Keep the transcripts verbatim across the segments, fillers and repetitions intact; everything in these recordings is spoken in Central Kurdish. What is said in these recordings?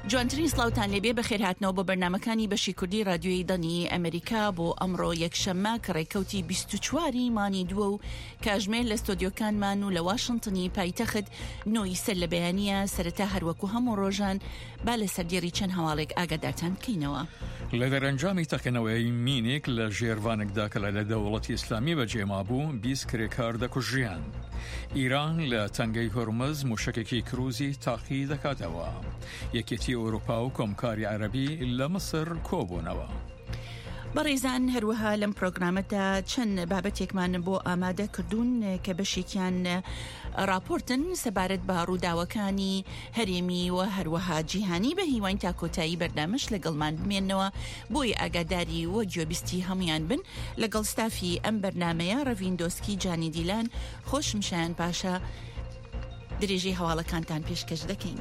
جوانترین سلااوتان لێبێ بەخێر هاتنەوە بۆ بەرنامەکانی بەشی کوردی رادیۆی دەنی ئەمریکا بۆ ئەمڕۆ یەکشەممە کە ڕێکەوتی بیست و چواری مانی دووە و کاژمێر لە ستۆدیۆکانمان و لە واشنتنی پایتەخت نۆی سەر لە بەیانیە سەرەتا هەروەکو هەموو ڕۆژان با لە سەردێڕی چەند هەواڵێک ئاگادارتان بکەینەوە. لە دەرەنجامی تەقینەوەی مینێک لە ژێرڤانێکدا کە لە دەوڵەتی ئیسلامی بەجێما بوو بیست کرێکار دەکوژیان. ئیران لە تەنگەی هۆرمز موشکێکی کروزی تاقی دەکاتەوە. یەکێتی ئەوروپا و کۆمکاری عەرەبی لە مەسر کۆبوونەوە. بەڕێزان هەروەها لەم پرۆگرامەدا چەند بابەتێکمان بۆ ئامادە کردوون کە بەشێکیان راپۆرتن سەبارەت بە ڕووداوەکانی هەرێمی و هەروەها جیهانی بە هیوان تا کۆتایی بەردامش لەگەڵمان بمێننەوە بۆی ئاگاداری و گوێبیستی هەمویان بن لەگەڵ ستافی ئەم بەرنامەیە ڕەڤیندۆسکی جانی دیلان خۆشمشیان پاشە درێژەی هەواڵەکانتان پێشکەش دەکەین.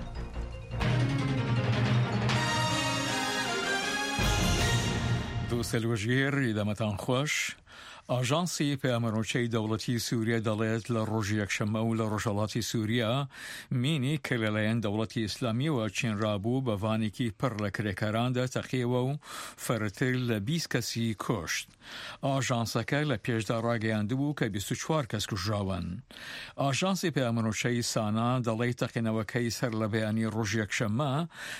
دوو سەلوەژێر ئیدەمەتان خۆش. ئاژانسی پەیامەرنووچەی دەوڵەتی سووریا دەڵێت لە ڕۆژی یەکشەممە و لە ڕۆژهەڵاتی سووریا مینی کە لەلایەن دەوڵەتی ئیسلامیەوە چینرابوو بە ڤانێکی پڕ لە کرێکەراندا تەقیەوە و فەرتر لە بیست کەسی کوشت. ئاژانسەکە لە پێشدا ڕاگەیاندبوو کە بیست و چوار کەس کوژراون. ئاژانسی پەیامەرنووچەی سانا دەڵێ تەقینەوەکەی سەر لە بەیانی ڕۆژی یەکشەممە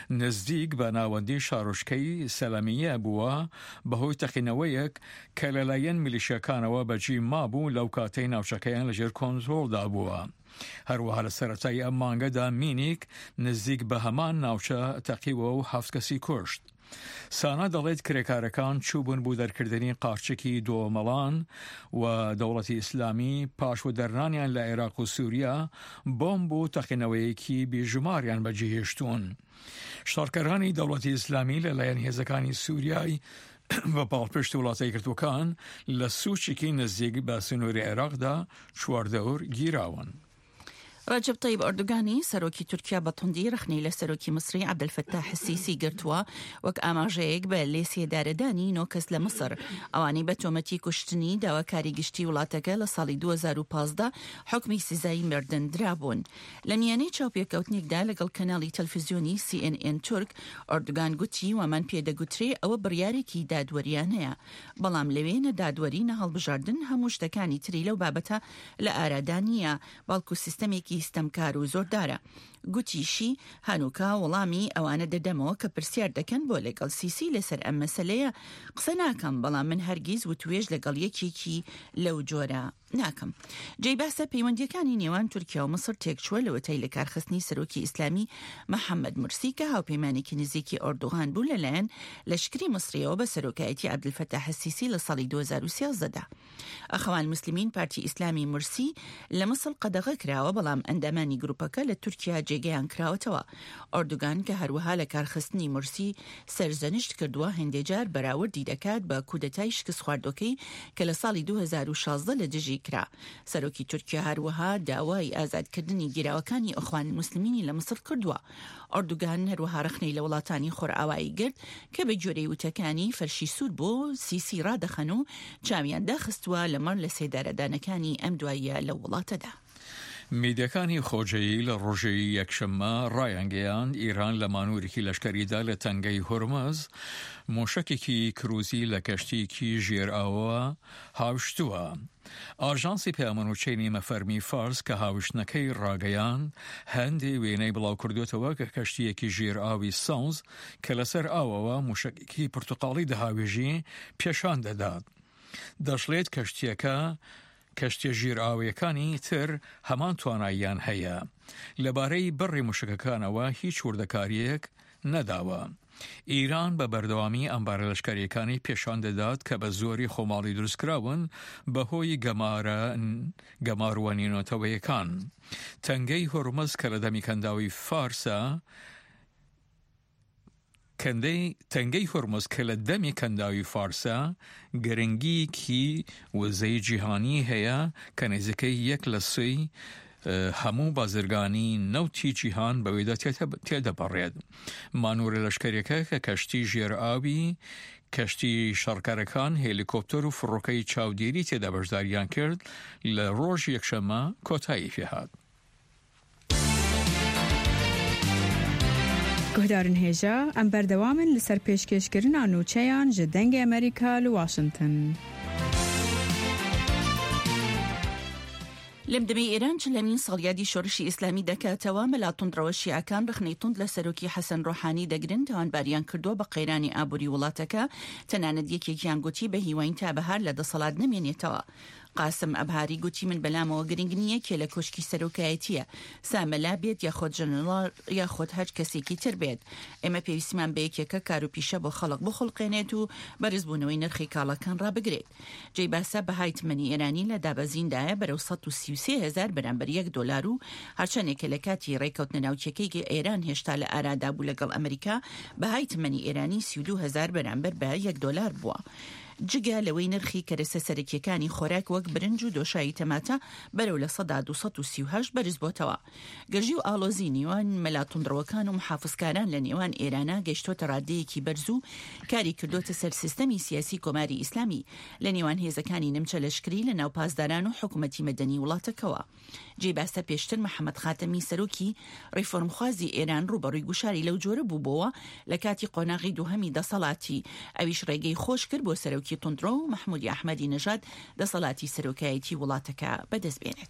نزدیک بە ناوەندی شارۆچکەی سەلەمیە بووە بەهۆی تەقینەوەیەک کە لەلایەن میلیشیەکانەوە بەجی مابوو لەو کاتەی ناوچەکەیان لەژێر کۆنترۆڵدا بووە. هەروەها لە سەرەتای ئەم مانگەدا مینیک نزیک بە هەمان ناوچە تەقیوە و هەفت کەسی کوشت. سانا دەڵێت کرێکارەکان چوبوون بوو دەرکردنی قاچێکی دۆمەڵان و دەوڵەتی ئیسلامی پاش و دەرنانیان لە عێراق و سووریا بۆمب و تەقینەوەیەکی بێژماریان بەجێهێشتوون. شارکەرانی دەوڵەتی ئیسلامی لەلایەن هێزەکانی سووریای بە پاڵپشت وڵاتەی کردوەکان لە سوچێکی نزیک بە سنووری عێراقدا چواردەور گیراون. ڕەجەب تەیب ئەردوگانی سەرۆکی تورکیا بە توندی ڕخنەی لە سەرۆکی مصری عەبدولفەتاح السیسی گرتووە وەک ئاماژەیەک بە لێسێدارەدانی نۆ کەس لە مصر ئەوانەی بە تۆمەتی کوشتنی داواکاری گشتی وڵاتەکە لە ساڵی دوو هەزار و پانزدە حکمی سزایی مردن درابوون. لە میانەی چاوپێکەوتنێکدا لەگەڵ کەناڵی تەلەڤیزیۆنی سی ئێن ئێن تورک ئەردوگان گوتی وەمان پێدەگوترێ ئەوە بڕیارێکی دادوەریان هەیە، بەڵام لەوێنە دادوەری نەهەڵبژاردن هەموو شتەکانی تری لەو بابەتە لە ئارادا نیە، باڵکو سیستەمێکی ئیستەمکار و زۆردارە. گوتیشی هەنووکە وەڵامی ئەوانە دەدەمەوە کە پرسیار دەکەن بۆ لەگەڵ سیسی لەسەر ئەم مەسەلەیە قسە ناکەم، بەڵام من هەرگیز وتوێژ لەگەڵ یەکێکی لەو جۆرە ناکەم. جێی باسە پەیوەندیەکانی نێوان تورکیا و مصر تێکچووە لەوەتای لە کارخستنی سەرۆکی ئیسلامی محەممەد مرسی کە هاوپەیمانێکی نزیکی ئەردوغان بوو لەلایەن لەشکری مصریەوە بە سەرۆکایەتی عەبدولفەتاح السیسی لە ساڵی دوو هەزار و سیازدەدا. ئەخەوان موسلیمین پارتی ئیسلامی مرسی لە مصر قەدەغە کراوە، بەڵام ئەندامانی گروپەکە لە تورکیا جێگەیان کراوەتەوە. ئەردوگان کە هەروەها لە کارخستنی مرسی سەرزەنشت کردووە هەندێجار بەراوردی دەکات بە کودەتای شکست خواردۆکەی کە لە ساڵی دوو هەزار و شازدە لە دژی کرا. سەرۆکی تورکیا هەروەها داوای ئازادکردنی گیراوەکانی ئەخوان موسلیمینی لە مصر کردووە. ئەردوگان هەروەها ڕخنەی لە وڵاتانی خۆرئاوایی گرت کە بە جۆرەی وتەکانی فەرشی سوود بۆ سیسی ڕادەخەن و چاویان داخستووە لەمەڕ لە سێدارەدانەکانی ئەم دواییە لە وڵاتەدا. میدیەکانی خۆجەیی لە ڕۆژەی یەکشەممە ڕایانگەیاند ئیران لە مانوورێکی لەشکەریدا لە تەنگەی هۆرمز مۆشەکێکی کروزی لە کەشتێکی ژێرئاوە هاوشتووە. ئاژانسی پەیامەرنووچەی نیمەفەرمی فارس کە هاوشتنەکەی ڕاگەیان هەندێ وێنەی بڵاو کردوێتەوە کە کەشتیەکی ژێرئاوی سەوز کە لەسەر ئاوەوە موشکێکی پورتوقاڵی دەهاوێژی پێشان دەدات. دەشڵێت کەشتیەکە کەشتە ژێرئاویەکانی تر هەمان تواناییان هەیە. لەبارەی بڕی موشکەکانەوە هیچ وردەکاریەک نەداوە. ئیران بە بەردەوامی ئەمبارە لەشکریەکانی پێشان دەدات کە بە زۆری خۆماڵی دروستکراون بەهۆی گەمارە گەماڕوانینەوەیەکان. تەنگەی هۆرمز کە لە دەمی کەنداوی فارسە کەندەی تەنگەی هۆرمز کە لە دەمی کەنداوی فارسە گرنگیکی وزەی جیهانی هەیە کە نزیکەی یەک لە سێی هەموو بازرگانی نەوتی جیهان بەوەیدا تێدەپەڕێت. مانوورە لەشکریەکە کە کەشتی ژێرئاوی کەشتی شەڕکارەکان هێلیکۆپتەر و فڕۆکەی چاودێری تێدا بەشداریان کرد لە ڕۆژ یەکشەممە کۆتایی پێهات. گهدارن هجا ام بردوامن لسر پیشکش کرنا نوچیان جدنگ امریکا لواشنطن. لمدمي إيران جلمين صاليادي شورشي إسلامي دكا توامل تندرو الشيعة كان رخني تند لسروكي حسن روحاني دقرن توان باريان كردو بقيراني آبوري ولاتكا تناند يكي كيان قوتي بهيوين تابهار لدى صلاة نمين يتوا. قاسم أبهاري قوتي من بلام وقرنقنية كيلا كوشكي سروكايتية ساملا بيت ياخد جنرال ياخد هاج كسيكي تربيت اما بيسمان بيك يكا كارو بيشا بو خلق بو خلقينيتو برزبونوين نرخي كالا كان رابقريت جي باسا بهاي تمني إيراني لدابزين دايا برو سطو سيوسي هزار برانبر يك دولارو هرچاني كيلكاتي ريكوت نناوچيكي إيران هشتال أرادا بولغل أمريكا بهاي تمني إيراني سيودو هزار برانبر با يك دولار بوا جگە لەوەی نرخی کەرەسە سەرەکیەکانی خۆراک وەک برنج و دۆشایی تەماتە بەرەو لە سەدا دووسەد و سی و هەشت بەرز بۆتەوە. گەژی و ئاڵۆزی نێوان مەلاتوندڕەوەکان و محافزکاران لە نێوان ئێرانە گەشتۆتە ڕادەیەکی بەرز و کاری کردوتە سەر سیستەمی سیاسی کۆماری ئیسلامی لە نێوان هێزەکانی نمچە لەشکری لە ناو پاسداران و حکوومەتی مەدەنی وڵاتەکەوە. جێ باسە پێشتر محەممەد خاتەمی سەرۆکی ڕیفۆرمخوازی ئێران ڕوبەڕووی گوشاری لەو جۆرە بووبەوە لە کاتی قۆناغی دووهەمی دەسەڵاتی ئەویش ڕێگەی خۆش کرد بۆ سەرۆکی تندرو محمودی ئەحمەدی نەژاد دەسەڵاتی سەرۆکایەتی وڵاتەکە بەدەستبێنێت.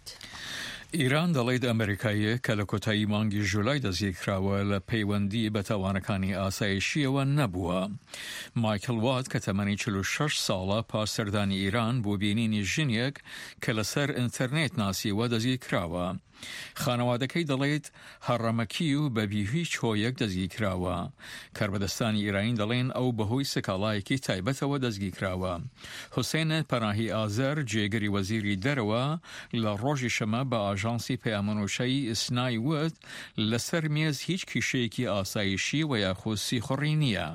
ئیران دەڵێت ئەمریکایە کە لە کۆتایی مانگی ژولای دەستگیرکراوە لە پەیوەندی بە تاوانەکانی ئاسایشیەوە نەبووە. مایکل وات کە تەمەنی چل و شەش ساڵە پاش سەردانی ئیران بۆ بینینی ژنێک کە لەسەر ئینتەرنێت ناسیوە دەستگیرکراوە. خانەوادەکەی دەڵێت هەڕەمەکی و بەبی هیچ هۆیەک دەستگیرکراوە. کاربەدەستانی ئیرانی دەڵێن ئەو بەهۆی سکاڵایەکی تایبەتەوە دەستگیرکراوە. حوسێن پەناهی ئازەر جێگەری وەزیری دەرەوە لە ڕۆژی شەمە بە ئاژانسی پەیامەنووشەی ئیسنای وت لەسەر مێز هیچ کیشەیەکی ئاسایشی و یاخود سیخڕی نییە.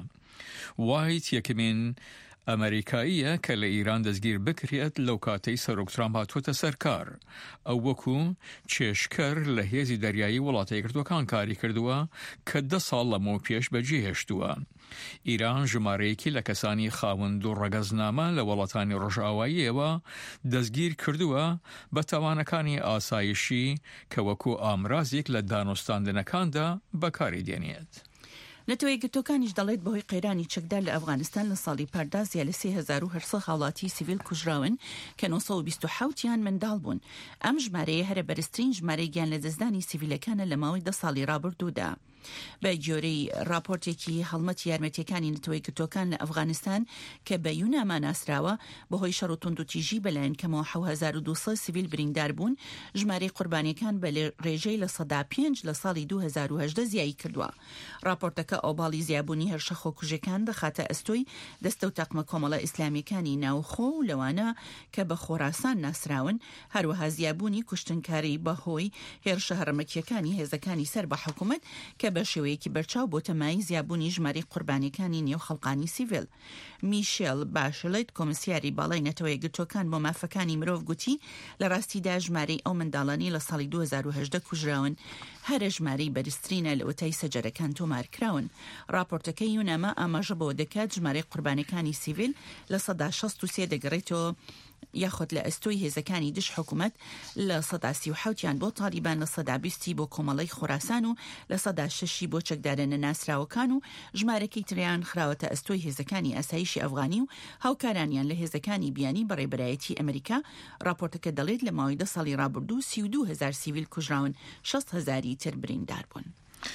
وایت یەکەمین ئەمریکاییە کە لە ئیران دەستگیر بکرێت لەو کاتەی سەرۆک ترامپ هاتووەتە سەرکار. ئەو وەکو چێشکەر لە هێزی دەریایی وڵاتە یەکگرتووەکان کاری کردووە کە دە ساڵ لەمەوە پێش بەجێهێشتووە. ئیران ژمارەیەکی لە کەسانی خاوەند و ڕەگەزنامە لە وڵاتانی ڕۆژئاواییەوە دەستگیر کردووە بە تاوانەکانی ئاسایشی کە وەکو ئامرازێک لە دانوستاندنەکاندا بەکاری دێنێت. نەتەوەی گرتوەکانیش دەڵێت بەهۆی قەیرانی چەکدار لە ئەفغانستان لە ساڵی پەردازیە لە سێ هەزار و هەشت هاوڵاتی سیڤیل کوژراون کە نۆ سەد و بیست و حەوتیان منداڵ بوون. ئەم ژمارەیە هەرە بەرزترین ژمارەی گیان لە دەستدانی سیڤیلەکانە لە ماوەی دە ساڵی ڕابردوودا. بە گۆرەی راپۆرتێکی هەڵمەتی یارمەتیەکانی نەتەوەی گرتوەکان لە ئەفغانستان کە بە یوناما ناسراوە بەهۆی شەڕ و توندوتیژی بەلایەن کەمەوە حەوت هەزار و دووسەد سیڤیل بریندار بوون. ژمارەی قوربانیەکان بە ڕێژەی لە سەدا پێنج لە ساڵی دوو هەزار و هەژدە زیایی کردووە. راپۆرتەکە ئەوباڵی زیابوونی هێرشە خۆکوژەکان دەخاتە ئەستۆی دەستە و تاقمە کۆمەڵە ئیسلامیەکانی ناوخۆ و لەوانە کە بە خۆراسان ناسراون، هەروەها زیابوونی کوشتنکاری بەهۆی هێرشە هەرمەکیەکانی هێزەکانی سەر بە حکوومەت کە بە شێوەیەکی بەرچاو بۆ تەمای زیابوونی ژمارەی قوربانیەکانی نێو خەڵقانی سیڤیل. میشێل باشڵێت کۆمسیاری باڵای نەتەوەی گرتوەکان بۆ مافەکانی مرۆڤ گوتی لە ڕاستیدا ژمارەی ئەو منداڵانی لە ساڵی دوو هەزار و هەژدە کوژراون هەرە ژمارەی بەرزترینە لە وتای سەجەرەکان تۆمارکراون. راپۆرتەکەی یوناما ئاماژە بۆ دەکات ژمارەی قوربانیەکانی سیڤیل لە سەدا شەست و سێ دەگەڕێتەوە یاخود لە ئەستۆی هێزەکانی دش حکوومەت لە سەدا سی و حەوتیان بۆ تالیبان، لە سەدا بیستی بۆ کۆمەڵەی خۆراسان و لە سەدا شەشی بۆ چەکدارە نەناسراوەکان و ژمارەکەی تریان خراوەتە ئەستۆی هێزەکانی ئاسایشی ئەفغانی و هاوکارانیان لە هێزەکانی بیانی بەڕێبەرایەتی ئەمریکا. راپۆرتەکە دەڵێت لە ماوەی دە ساڵی ڕابردوو سی و دوو هەزار سیڤیل کوژراون، شەست هەزاری تر بریندار بوون.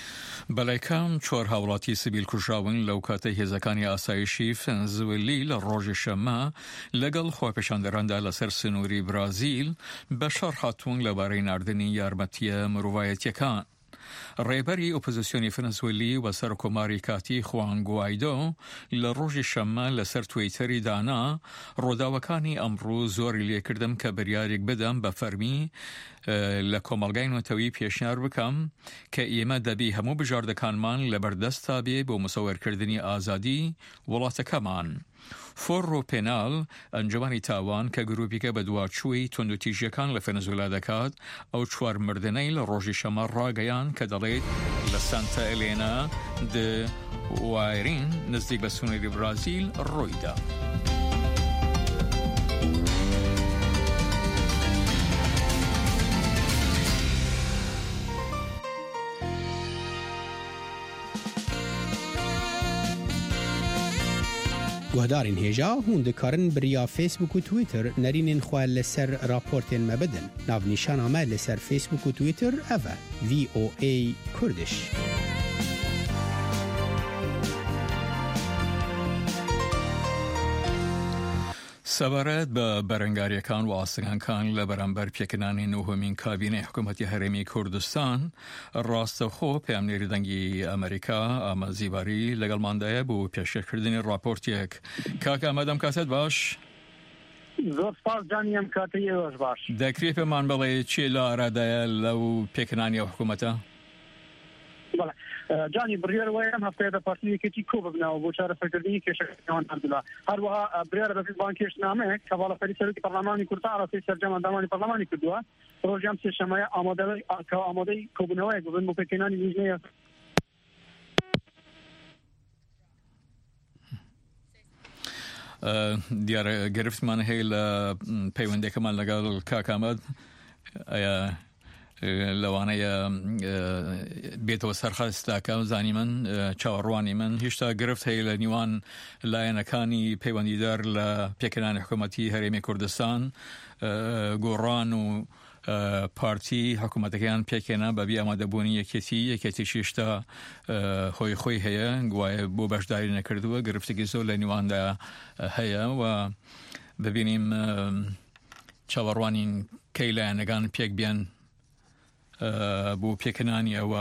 بەلایکان چۆر هاوڵاتی سیبیل کوژراون لەو کاتە هێزەکانی ئاسایشی فنزوێلی لە ڕۆژی شەمە لەگەڵ خۆپێشاندەراندا لەسەر سنووری برازیل بە شەڕ هاتوون لەبارەی ناردنی یارمەتیە مرۆڤایەتیەکان. ڕێبەری ئۆپۆزیسیۆنی فەنزوێلی و سەرکۆماری کاتی خوان گوایدۆ لە ڕۆژی شەمە لەسەر تویتەری دانا ڕۆداوەکانی ئەمڕۆ زۆری لێکردم کە بریارێک بدەم بە فەرمی لە کۆمەلگای نۆتەوەی پێشنیار بکەم کە ئێمە دەبی هەموو بژاردەکانمان لەبەردەستا بێ بۆ مسەوەرکردنی ئازادی وڵاتەکەمان. فۆڕۆ پێنال ئەنجومانی تاوان کە گروپیکە بە دواچووی توندوتیژیەکان لە ڤێنزوێلا دەکات ئەو چوار مردنەی لە ڕۆژی شەمە ڕاگەیان کە دەڵێت لە سانتا ئەلێنا د وایرین نزدیک بە سنووری برازیل ڕوویدا. گهدارین هجا هوند کارن بریا فیسبوک و تویتر نرینین خواه لسر راپورتین مبدن ناو نیشان آمه لسر فیسبوک و تویتر اوه وی او ای کردش. سەبارەت بە بەرەنگاریەکان و ئاستەکان لە بەرامبەر پێکردنانی نۆهەمین کابینەی حکوومەتی هەرێمی کوردستان ڕاستەوخۆ پەیامنێری دەنگی ئەمریکا ئامەزیباری لەگەڵماندایە بۆ پێشکەشکردنی ڕاپۆرتێک. کاک ئامادەم کاتت باش؟ زۆر سپاس جانی ئەم کاتەی ئێوەش باش. دەکرێت پێمان بڵێ چێ لە ئارادایە لەو پێکردنانی حکوومەتە؟ بەڵێ جانی بڕیار وایە ئەم هەفتەیە بە پارتیەکەتی کۆ ببنەوە بۆ چارەسەرکردنی کێشەکەیان هەردوولا. هەروەها بڕیارە بە بان کێشنامەیەک کە باڵەپەری سەرۆکی پەرلەمانی کوردستان ئاراستەی سەرجەم ئەندامانی پەرلەمانی کردووە. ڕۆژی ئەم سێشەمەیە ئامادەی کە ئامادەی کۆبوونەوەیەک ببن بۆ پێکهێنانی لیژنەیە. دیارە گرفتمان هەیە لە پەیوەندێکمان لەگەڵ کاک ئامەد لەوانەیە بێتەوە سەرخەستاکە زانی من چاوەڕوانی من هێشتا گرفت هەیە لە نیوان لایەنەکانی پەیوەندیدار لە پێکردنانی حکوومەتی هەرێمی کوردستان گۆڕان و پارتی حکوومەتەکەیان پێکێنا بەبێ ئامادەبوونی یەکێتی یەکێتیشی هێشتا خۆی خۆی هەیە گوایە بۆ بەشداری نەکردووە گرفتێکی زۆر لە نیواندا هەیە و ببینیم چاوەڕوانین کەی لایەنەکان پێک بێن بۆ پێکردنانی ئەوە.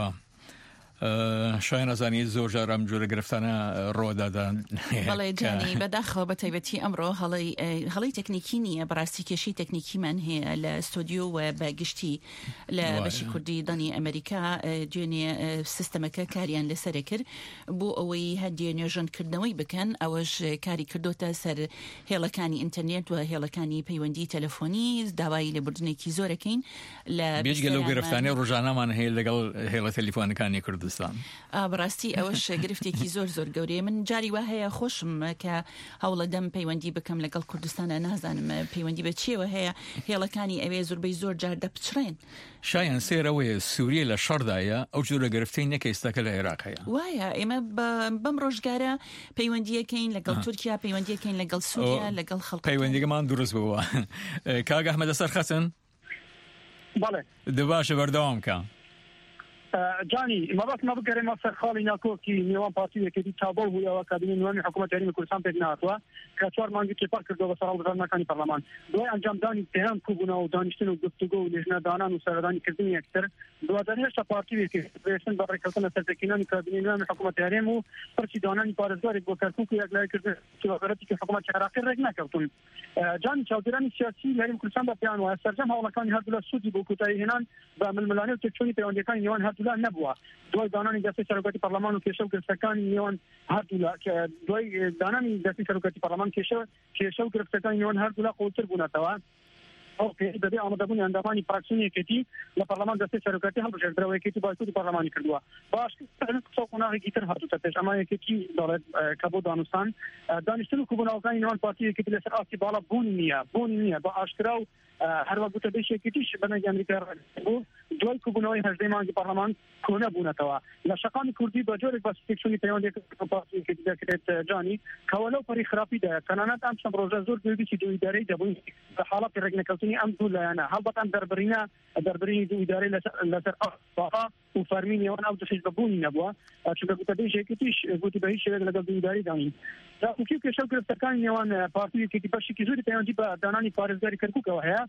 شایان ئەزانی زۆر جار ئەم جۆرە گرفتانە ڕۆدادان. بەڵێ جانی بەداخەوە بە تایبەتی ئەمڕۆ هەڵەی تەکنیکی نییە بەڕاستی کێشەی تەکنیکیمان هەیە لە ستۆدیۆ و بەگشتی لە بەشی کوردی دانی ئەمریکا دوێنێ سیستەمەکە کاریان لەسەرە کرد بۆ ئەوەی هەندێ نوێژەنکردنەوەی بکەن ئەوەش کاری کردوتە سەر هێڵەکانی ئینتەرنێت و هێڵەکانی پەیوەندی تەلەفۆنی داوای لێبوردنێکی زۆرەکەین لە بێجگە لەو گرفتانەی ڕۆژانەمان هەیە لەگەڵ هێڵە تەلیفۆنەکانی کوردستان. بەڕاستی ئەوەش گرفتێکی زۆر زۆر گەورەیە. من جاری وا هەیە خۆشم کە هەوڵە دەم پەیوەندی بکەم لەگەڵ کوردستانە نازانم پەیوەندی بە چێوە هەیە هێڵەکانی ئەوێ زۆربەی زۆر جار دەپچڕێن. شایان سێرەوەیە سووریە لە شەردایە ئەو جۆرە گرفتەی نەکەیستەکە لە عێراق هەیە. وایە ئێمە بەم ڕۆژگارە پەیوەندیەکەین لەگەڵ تورکیا پەیوەندیەکەین لەگەڵ سووریا لەگەڵ خەڵک پەیوەندیگەمان دروست بووە. کاک ئەحمەد سەرخەسن بەڵێ دەباشە بەردەوام کە جانی مەبەست مەبگەرێمە سەر خاڵی ناکۆکی نێوان پارتیەکەتی تابڵ بوویەوە کابینەی نوێنی حکوومەت یاریمی کوردستان پێک نهاتووە کە چوار مانگی تێپەڕ کردەوە بەسەر هەڵبژاردنەکانی پەرلەمان دوای ئەنجامدانی پەیام کوبوونەوە و دانیشتن و گفتوگۆ و لێژنەدانان و سەردانیکردنی یەکتر دواتر هێشتا پارتیەکێک بێشتن بە ڕێککەوتنە سەر پێکهێنانی کابینەی نوێنی حکوومەت یاریم و پرسی دانانی پارێزگارێک بۆ کەرکووک و یەکلایکردن کێوەبەرەتی کە حکوومەتی عێراقی ڕێک نەکەوتون. جانی چاودێرانی سیاسی لە هەرێمی کوردستان بە پێیان وایە سەرجەم هەوڵەکانی هەردوولا سوودی بۆ کۆتایی هێنان بە ململانێ و تێکچوونی پەیوەندیەکانی نێوان هەردوولا نەبووە. دوای دانانی دەستی سەرۆکاتی پەرلەمان و کێشە و گرفتەکانی نێوان هەردوولا دوای دانانی دەستی سەرۆکاتی پەرلەمان کێشە کێشە و گرفتەکانی نێوان هەردوولا قوڵتر بوونەتەوە. ئەو پێی بەبێ ئامادەبوونی ئەندامانی فراکسیۆنی یەکێتی لە پەرلەمان دەستی سەرۆکاتی هەڵبژێردنەوە یەکێتی بایکوتی پەرلەمانی کردووە. باش قسە و قۆناغێکی تر هاتووتە پێش ئەمە یەکێتی دەڵێت کە بۆ دانوستان دانیشتن و کوبوونەوەکانی نێوان پارتی یەکێتی لەسەر ئاستی باڵا بوونی نییە بوونی نییە بە ئاشکرا و هەروە بوتە بێش یەکێتیش بەنەگی ئەمریکا بوو دوای کوبوونەوەی هەژدەی مانگی پەرلەمان کۆنە بوونەتەوە. لە شەقامی کوردی بە جۆرێک بە سێکشنی پەیوەندیەکە پارتی یەکێتی دەکرێت جانی کەوە لەو پەری خراپیدایە تەنانەت ئەم چەند ڕۆژە زۆر گوێبیسی دوو ئیدارەی دەبووین بە حاڵەتی ڕێکنەکەوتنی ئەم دوو لایەنە هەڵبەت ئەم دەربڕینە دەربڕینی دوو ئیدارەی لەسەر ئاوا و فەرمی نێوان ئەو دەشت بەبوونی نەبووە چونکە گوتە بێژ یەکێتیش گوتی بە هیچ شێوەیەک لەگەڵ دوو ئیدارەی داین. داخوکی و کێشە و گرفتەکانی نێوان پارتی یەکێتی بەشێکی زۆری پەیوەندی بە دانانی پارێزگاری کەرکووکەوە هەیە.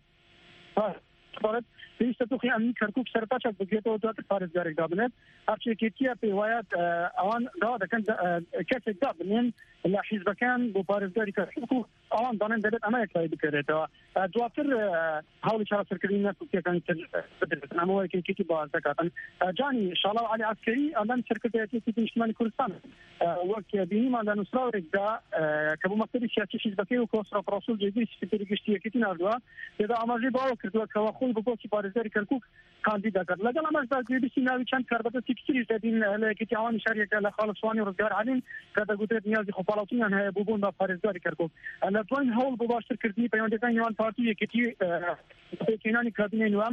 فقط پێویستە توخی ئەمنی کەرکووک سەرتاچەک بگرێتەوە دواتر پارێزگارێک دابنێت هەرچێکێتیە پێی وایە ئەوان داوا دەکەن کەسێک دابنێن لە حیزبەکان بۆ پارێزگاری کەرکووک و ئەوان دەڵێن دەبێت ئەمە یەکلای بکرێتەوە دواتر هەوڵی چارەسەرکردنی نەکوکیەکانی تر بدرێتن ئەمە یەکێتی باز دەکاتن. جانی شاڵاو عەلی عەسکەری ئەڵەن سەرکردایەتێکی نیشتیمانی کوردستان وەک بینیمان لە نووسراوێکدا کە بۆ مەکتەبی سیاسی حیزبەکەی و کۆسڕە ڕەسوول جێگیری سکرتێری گشتی یەکێتی ناردووە تێدا ئاماژەی باوە کردووە کەەوە خۆی بۆ پۆستی پارێزگاری کەرکووک کاندیدا کرد لەگەڵ ئەمەشدا گوێبیستی ناوی چەند کاربەدەستی کتریش دەبین لە یەکێتی ئەوانی شاریەکە لە خاڵسوانی ڕزگار عەلین کە دەگوترێت نیازی خۆپاڵاوتنیان هەیە بۆ بوون بە پارێزگاری کەرکووک لە دوای هەوڵ بۆ باشترکردنی پەیوەندیەکانی نێوان پارتی یەکێتی پێکهێنانی کابینەی نوێم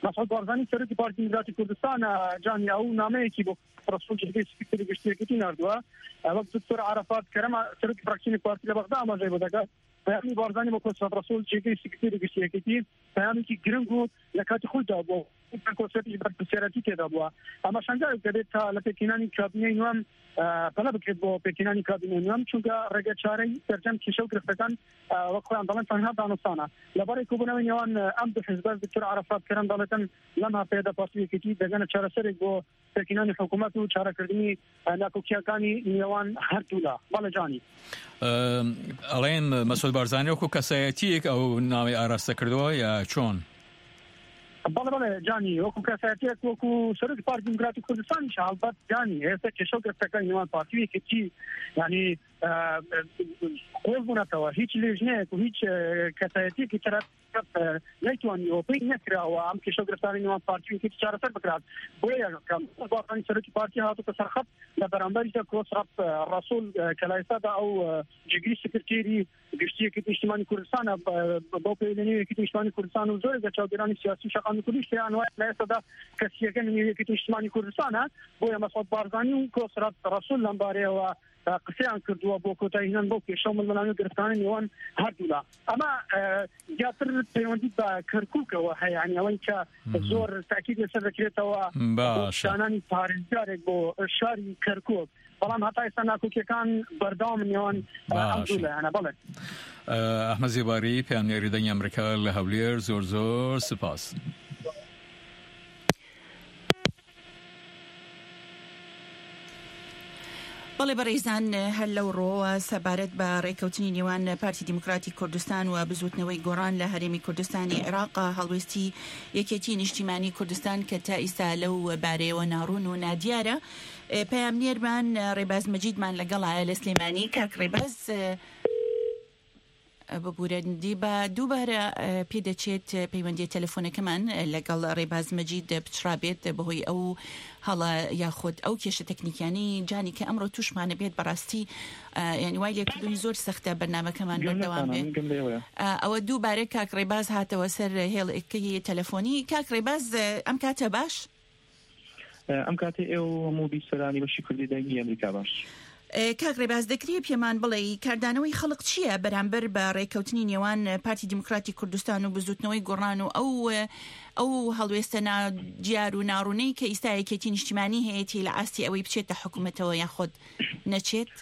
مسعود بارزانی سەرۆکی پارتی دیموکراتی کوردستان جانی ئەو نامەیەکی بۆ ڕسوول جێگەی سکرتێری گشتیەکەتی نردووە وەک دکتۆر عرفات کەرەم سەرۆکی فراکسیۆنی پارتی لە بەغدا ئاماژەی بۆ دەکات پەیامی بارزانی بۆ کۆسەد ڕسوول جێگەی سکرتێری گشتیەکەتی پەیامێکی گرنگ و لە کاتی خۆیدا بۆ کۆسەتی بەرپرسیارەتی تێدا بووە ئەمە شەنگایەک دەبێت تا لە پێکهێنانی کابینەی نوێم پەلە بکرێت بۆ پێکهێنانی کابینەی نوێم چونکە ڕێگە چارەی سەرجەم کێشە و گرفتەکان وەک خۆیان دەڵێن تەنها دانوستانە لەبەرەی کۆبوونەوەی نێوان ئەم دوو حیزب دکتۆر عرفات کەرەم دەڵێتن لەم هەفتەیەدا پارتیەکەتی دەگەنە چارەسەرێک بۆ پێکهێنانی حکوومەت و چارەکردنی ناکۆکیەکانی نێوان هەردوولا بەڵێ جانی ئەڵێن مەسعود بارزانی وەکو کەسایەتیەک ئەو ناوی ئاراستە کردەوە یا چۆن؟ بەڵێ بەڵێ جانی وەکو کەسایەتیەک وەکو سەرۆکی پارتی دیموکراتی کوردستانیش هەڵبەت جانی ئێستا کێشە و گرفتەکانی نێوان پارتیەکەتی یعنی قۆڵ بوونەتەوە هیچ لێژنەیەک و هیچ کەسایەتیەکی تەرەف نەیتوانی ئۆپەی نەکراوە ئەم کێشە و گرفتاری نێوان پارتیەکەتی چارەسەر بکرات بۆیە بارزانی سەرۆکی پارتی هاتووە سەرخەت لە بەرامبەریدا کۆسڕەب ڕەسوول کە لە ئێستادا ئەو جێگری سکرتێری گشتیەکەتی نیشتیمانی کوردستانە بۆ پەیوەندی نیشتیمانی کوردستان و زۆر لە چاودێرانی سیاسی شەقامی کوردی شتیان وایە لە ئێستادا کەسیەکە نوێیەکەتی نیشتیمانی کوردستانە بۆیە مەسعود بارزانی و کۆسڕەب ڕەسوول لەم بارەیەوە قسەیان کردووە بۆ کۆتاییهێنان بۆ کێشە و ململانی گرفتانی نێوان هەردوولا ئەمە زیاتر پەیوەندی بە کەرکووکەوە هەیە یعنی ئەوەی کە زۆر تاکید لەسەر دەکرێتەوە شانانی پارێزگارێک بۆ شاری کەرکووک بەڵام هەتا ئێستا ناکۆکیەکان بەردەوام نێوان هەردوولایانە بڵێ ئەحمەد زێباری پەیامنێری دەنگی ئەمریکا لە هەولێر زۆر زۆر سپاس. بەڵێ بەڕێزان هەر لەو ڕۆوە سەبارەت بە ڕێکەوتنی نێوان پارتی دیموکراتی کوردستان و بزوتنەوەی گۆڕان لە هەرێمی کوردستانی عێراق هەڵوێستی یەکێتی نیشتیمانی کوردستان کە تا ئێستا لەو بارەیەوە ناڕوون و نادیارە پەیامنێرمان ڕێباز مەجیدمان لەگەڵایە لە سلێمانی کاک ڕێباز ببوورەندی بە دووبارە پێدەچێت پەیوەندی تەلەفۆنەکەمان لەگەڵ ڕێباز مەجید بچرابێت بەهۆی ئەو هەڵە یاخود ئەو کێشە تەکنیکیانی جانی کە ئەمڕۆ توشمانە بێت بەڕاستی یعنی وای لێکردنی زۆر سەختە بەرنامەکەمان بەردەوام بێت ئەوە دووبارە کاک ڕێباز هاتەوە سەر هێڵەکەی تەلەفۆنی کاک ڕێباز ئەم کاتە باش ئەم کاتێ ئێوە هەموو بیسەرانی بەشی کوردی دەنگی ئەمریکا باش کاک ڕێباز دەکرێت پێمان بڵێ کاردانەوەی خەڵک چییە بەرامبەر بە ڕێکەوتنی نێوان پارتی دیموکراتی کوردستان و بزوتنەوەی گۆڕان و ئەو ئەو هەڵوێستە ناجیار و ناڕوونەی کە ئێستا یەکێتی نیشتیمانی هەیەی لە ئاستی ئەوەی بچێتە حکوومەتەوە یان خۆت نەچێت؟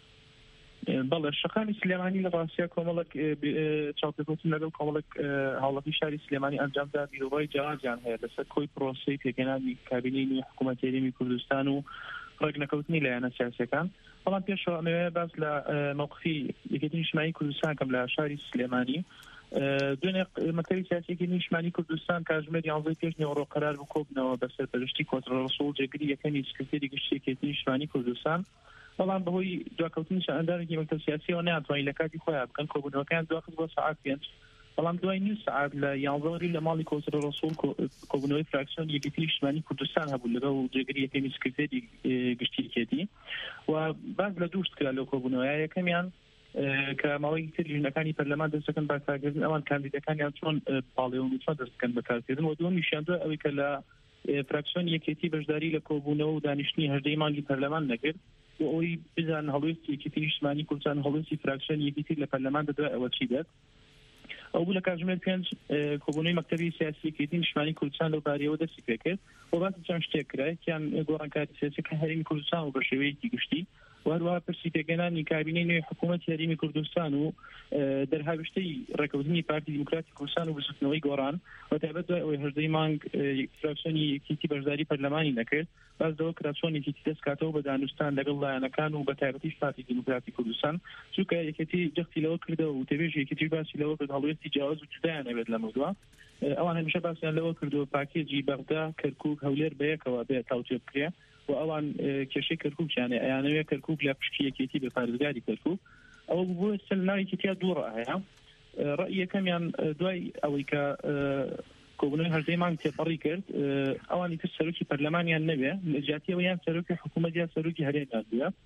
بەڵێ شەقامی سلێمانی لە ڕاستیە کۆمەڵک چاوپێکوتن لەگەڵ کۆمەڵک هاوڵاتی شاری سلێمانی ئەنجامدا بیرۆڕای جیاوازیان هەیە لەسەر کۆی پرۆسەی پێگەێنانی کابینەی نوێی حکوومەت هەرێمی کوردستان و ڕێکنەکەوتنی لایەنە سیاسیەکان بەڵام پێشەوە ئەمەوێ باس لە موقفی یەکێتی نیشتیمانی کوردستان کەم لە شاری سلێمانی دوێنێ مەکتەبی سیاسیەکی نیشتیمانی کوردستان کاتژمێر یانزەی پێش نێوەڕۆ قەرار بکۆبنەوە بەسەر پەرشتی کۆتڕە ڕەسوول جێگری یەکەمی سکرتێری گشتی یەکێتی نیشتیمانی کوردستان بەڵام بەهۆی دواکەوتنی ئەندامێکی مەکتەب سیاسیەوە نەیانتوانی لە کاتی خۆیان بکەن کۆبوونەوەکان دواخست بۆ سەعات پێنج بەڵام دوای نیم سەعات لە یانزەوەری لە ماڵی کۆتڕە ڕەسوول کۆبوونەوەی فراکسیۆن یەکێتی نیشتیمانی کوردستان هەبوو لەگەڵ جێگری یەکەمی سکرتێری گشتی یەکێتی و باز لە دووشت کرا لەو کۆبوونەوەیە یەکەمیان کە ماوەی تر لیژنەکانی پەرلەمان دەستەکەن بەکارکردن ئەوان کاندیدەکانیان چۆن پاڵێوەچۆن دەستکەن بەکارکردن و دووەمیشیاندووە ئەوەی کە لە فراکسیۆن یەکێتی بەشداری لە کۆبوونەوە و دانیشتنی هەژدەی مانگی پەرلەمان نەکرد و ئەوەی بزان هەڵوێستی یەکێتی نیشتیمانی کوردستان هەڵوێستی فراکسیۆن یەکێتی لە پەرلەمان دەدوای ئەوە چی دێت ئەو بوو لە کاتژمێر پێنج کۆبوونەوەی مەکتەبی سیاسی یەکێتی نیشتیمانی کوردستان لەو بارەیەوە دەستی پێ کرد و باسی چەند شتێک کرا یەکیان گۆڕانکاری سیاسیەکە هەرێمی کوردستان و بە شێوەیەکی گشتی و هەروەها پرسی پێگەێنانی کابینەی نوێی حکوومەتی هەرێمی کوردستان و دەرهاوشتەی ڕێکەوتنی پارتی دیموکراتی کوردستان و بزوتنەوەی گۆڕان و تایبەت دوای ئەوەی هەژدەی مانگ فراکسیۆنی یەکێتی بەشداری پەرلەمانی نەکرد باز دەوە کرا چۆن یەکێتی دەستکاتەوە بە دانوستان لەگەڵ لایەنەکان و بە تایبەتیش پارتی دیموکراتی کوردستان چونکە یەکێتی جەختی لەوە کردەوە و تێبێژ یەکێتی باسی لەوە کرد هەڵوێستی جیاواز و جودایان ئەوێت لە مەودووە ئەوان هەمیشە باسییان لەوە کردەوە پاکێجی بەغدا کەرکووک هەولێر بەیەکەوە بێت تاوتێ بکرێ و ئەوان کێشەی کەرکووکیانێ ئەیانەوێ کەرکووک لە پشتی یەکێتی بە پارێزگاری کەرکووک ئەوە بووە سەرناوێکیتیا دوو ڕائەیە ڕەئی یەکەمیان دوای ئەوەی کە کۆبوونەوەی هەژدەی مانگ تێپەڕی کرد ئەوانی تر سەرۆکی پەرلەمانیان نەبێ لە جیاتی ئەوەیان سەرۆکی حکوومەت یان سەرۆکی هەرێمیان بووە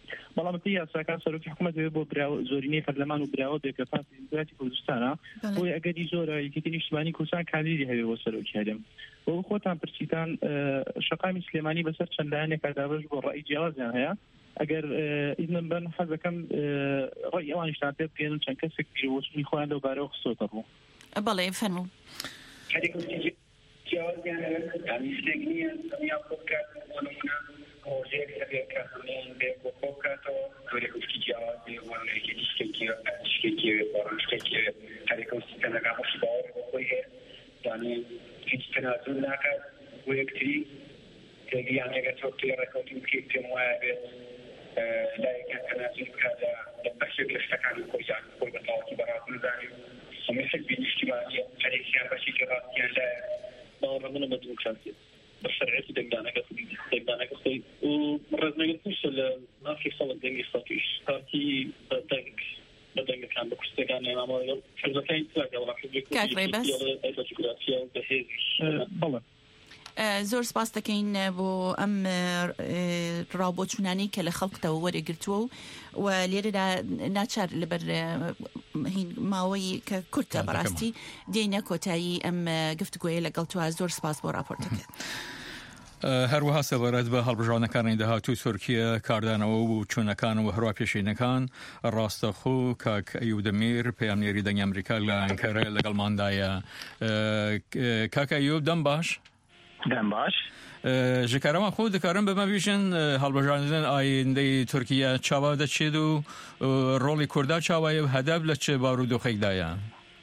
بەڵام یاساکان سەرۆکی حکوومەت بۆ زۆرینەی پەرلەمان و براوە دەکەفاتی وزارەتی کوردستانە بۆی ئەگەری زۆر یەکێتی نیشتیمانی کوردستان کاندیدی هەبێ بۆ سەرۆکی هەرێم بۆ خۆتان پرسیتان شەقامی سلێمانی بەسەر چەند لایەنێکا دابەش بۆ ڕای جیاوازیان هەیە ئەگەر ئیزنم بن حەز دەکەم ڕای ئەوانیشتان پێ بکەن چەند کەسێک بیرۆچنی خۆیان لەو بارەوە خستۆتە ڕوو بەڵێ فەرموو جیاوازیان ینی شتێک نییە دنیا بکات بۆ نمونە پرۆژەیەک هەبێت کە هەمووان بێ بۆ خۆ بکاتەوە زۆرێک وشتی جیاوازی وانەیەکی شتێکی شتێکی بەڕان شتێکی هەرێکە وستەنەکان وشتی باوەڕ بۆ خۆی هەیە یعنی هیچ تەنازل ناکات بۆ یەکتری تێگەیان ئەگەر تۆ توێ ڕێکەوتی بکەیت پێم وایە بێت لایەکیان تەنازل بکات لە بەشێک لە شتەکانی خۆیان خۆی بە تەواوەتی بەڕاستی نزانێت هەموو حزبی نیشتیمانیە هەرێکیان بەشێکی ڕاستیان لایە باوەڕە منە بە دیموکراسی بەشەرعەتی دەنگدانەکە دەنگدانەکە خۆی و ڕێزنەگرتنیشە لە ناخی سەڵک دەنگی سەتویش کارتی بەدەنگ بەدەنگەکان بە کوردستەکانی ئامادە حزبەکانی تراگەڵا بەڵێ زۆر سپاس دەکەین بۆ ئەم ڕاوبۆچوونانی کە لە خەڵکتەوە وەرەگرتووە و لێرەدا ناچار لەبەر ماوەی کە کورتە بەڕاستی دێنە کۆتایی ئەم گفتگوۆیە لەگەڵ توە زۆر سپاس بۆ راپۆرتەکە. هەروەها سەبارەت بە هەڵبژاردنەکانی داهاتووی تورکیا کاردانەوە و چوونەکان و هەروە پێشینەکان ڕاستەخوو کاک ئەیوب پەیامنێری دەنگی ئەمریکا لە ئەنکەرە لەگەڵماندایە. کاک ئەیوب دەم باش دەم باش ji karema xwe dikarin bi me bîjin hilbijartinên ayîndeyê Tirkiye çawa diçêt û rolê Kurda çawa ye hedef li çi barûdoxek de ye?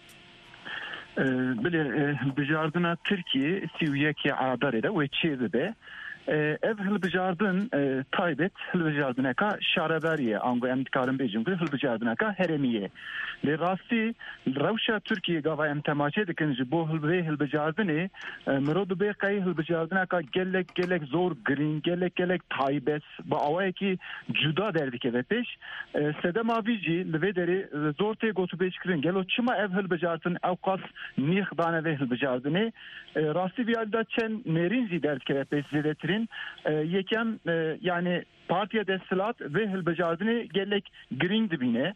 Bilê hilbijardina Tirkiye sî û yekê adarê de wê çê dibe. Ev hilbijardin taybet hilbijardineka şareberî ango em dikarin bêjin ku hilbijardineka herêmî ye. Lê rastî rewşa Tirkiye gava em temaşe dikin ji bo hilbê hilbijardinê mirov dibe qey hilbijardineka gelek gelek zor girîng gelek gelek taybet bi awayekî cuda derdikeve pêş sedema vî jî li vê derê zor tê gotûbêjkirin gelo çima ev hilbijardin ew qas nîx dane vê hilbijardinê rastî vî alî da çend nêrîn jî derdikeve pêş zêdetirin yekem yani partiya destilat ve hilbijardinê gelek girîng dibîne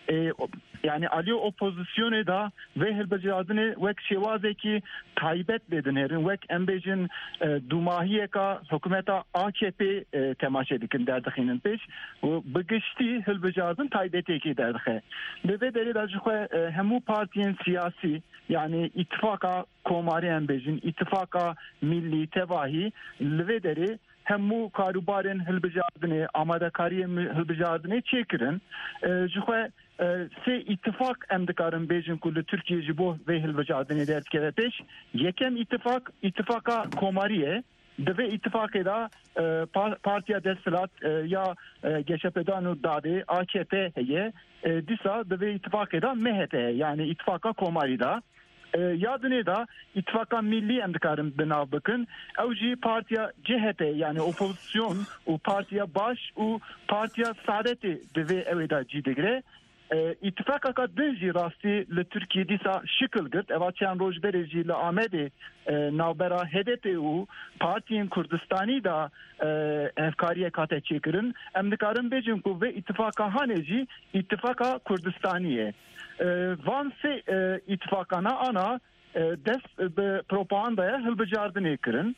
yani alî opozisyonê da ve hilbijardinê wek şêwazekî taybet lêdin herin wek em bêjin dûmahiyeka hikûmeta A K P temaşe dikin derdixînin pêş û bi giştî hilbijardin taybetêkî derdixe. Li vê derê de ji xwe hemû partiyên siyasî yani ittifaka komarî em bêjin ittifaka millî tevahî li vê derê hemû karûbarên hilbijardinê amadekariyê hilbijardinê çêkirin ji xwe sê ittifak em dikarin bêjin ku li Tirkiye ji bo vê hilbijardinê derdikeve pêş yekem ittifak ittifaka komarî ye. Di vê ittifakê da partiya destilat ya Geşepedan û Dadê A K P heye dîsa di vê ittifakê da M H P ye yani ittifaka komarî da yadınê da ittifaka millî em dikarin binav bikin ew jî partiya C H P yani opozisyon û partiya baş û partiya Saadetê di vê ew da cî digire. İttifaka din jî rastî li Tirkiye dîsa şikil girt eva çend roj berê jî li Amedê navbera H D P û partiyên Kurdistanî da hevkariyek hate çêkirin em dikarin bêjin ku vê ittifaka hanê jî ittifaka Kurdistanî ye. Van sê ittifakana ana dest bi propagandaya hilbijardinê kirin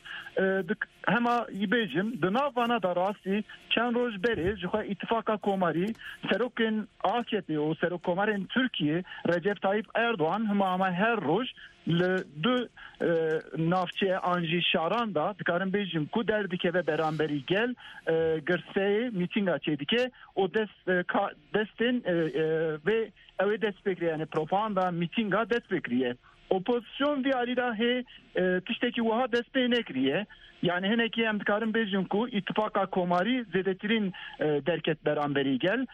hema bêjim di nav vana da rastî çend roj berê ji xwe ittifaka komarî serokên A K P û serokkomarên Tirkiye Recep Tayyip Erdoğan hema hema her roj li du navçeya an jî şaran da dikarin bêjim ku derdikeve beramberî gel girseyê mîtînga çêdike o dest destên vê ew ê dest pêkiriye yani propaganda mîtînga dest pêkiriye. Opozisyon vî alî da hê tiştekî wiha dest pê nekiriye. Yani hinekî em dikarin bêjin ku ittifaka komarî zêdetirîn derket beramberî gel.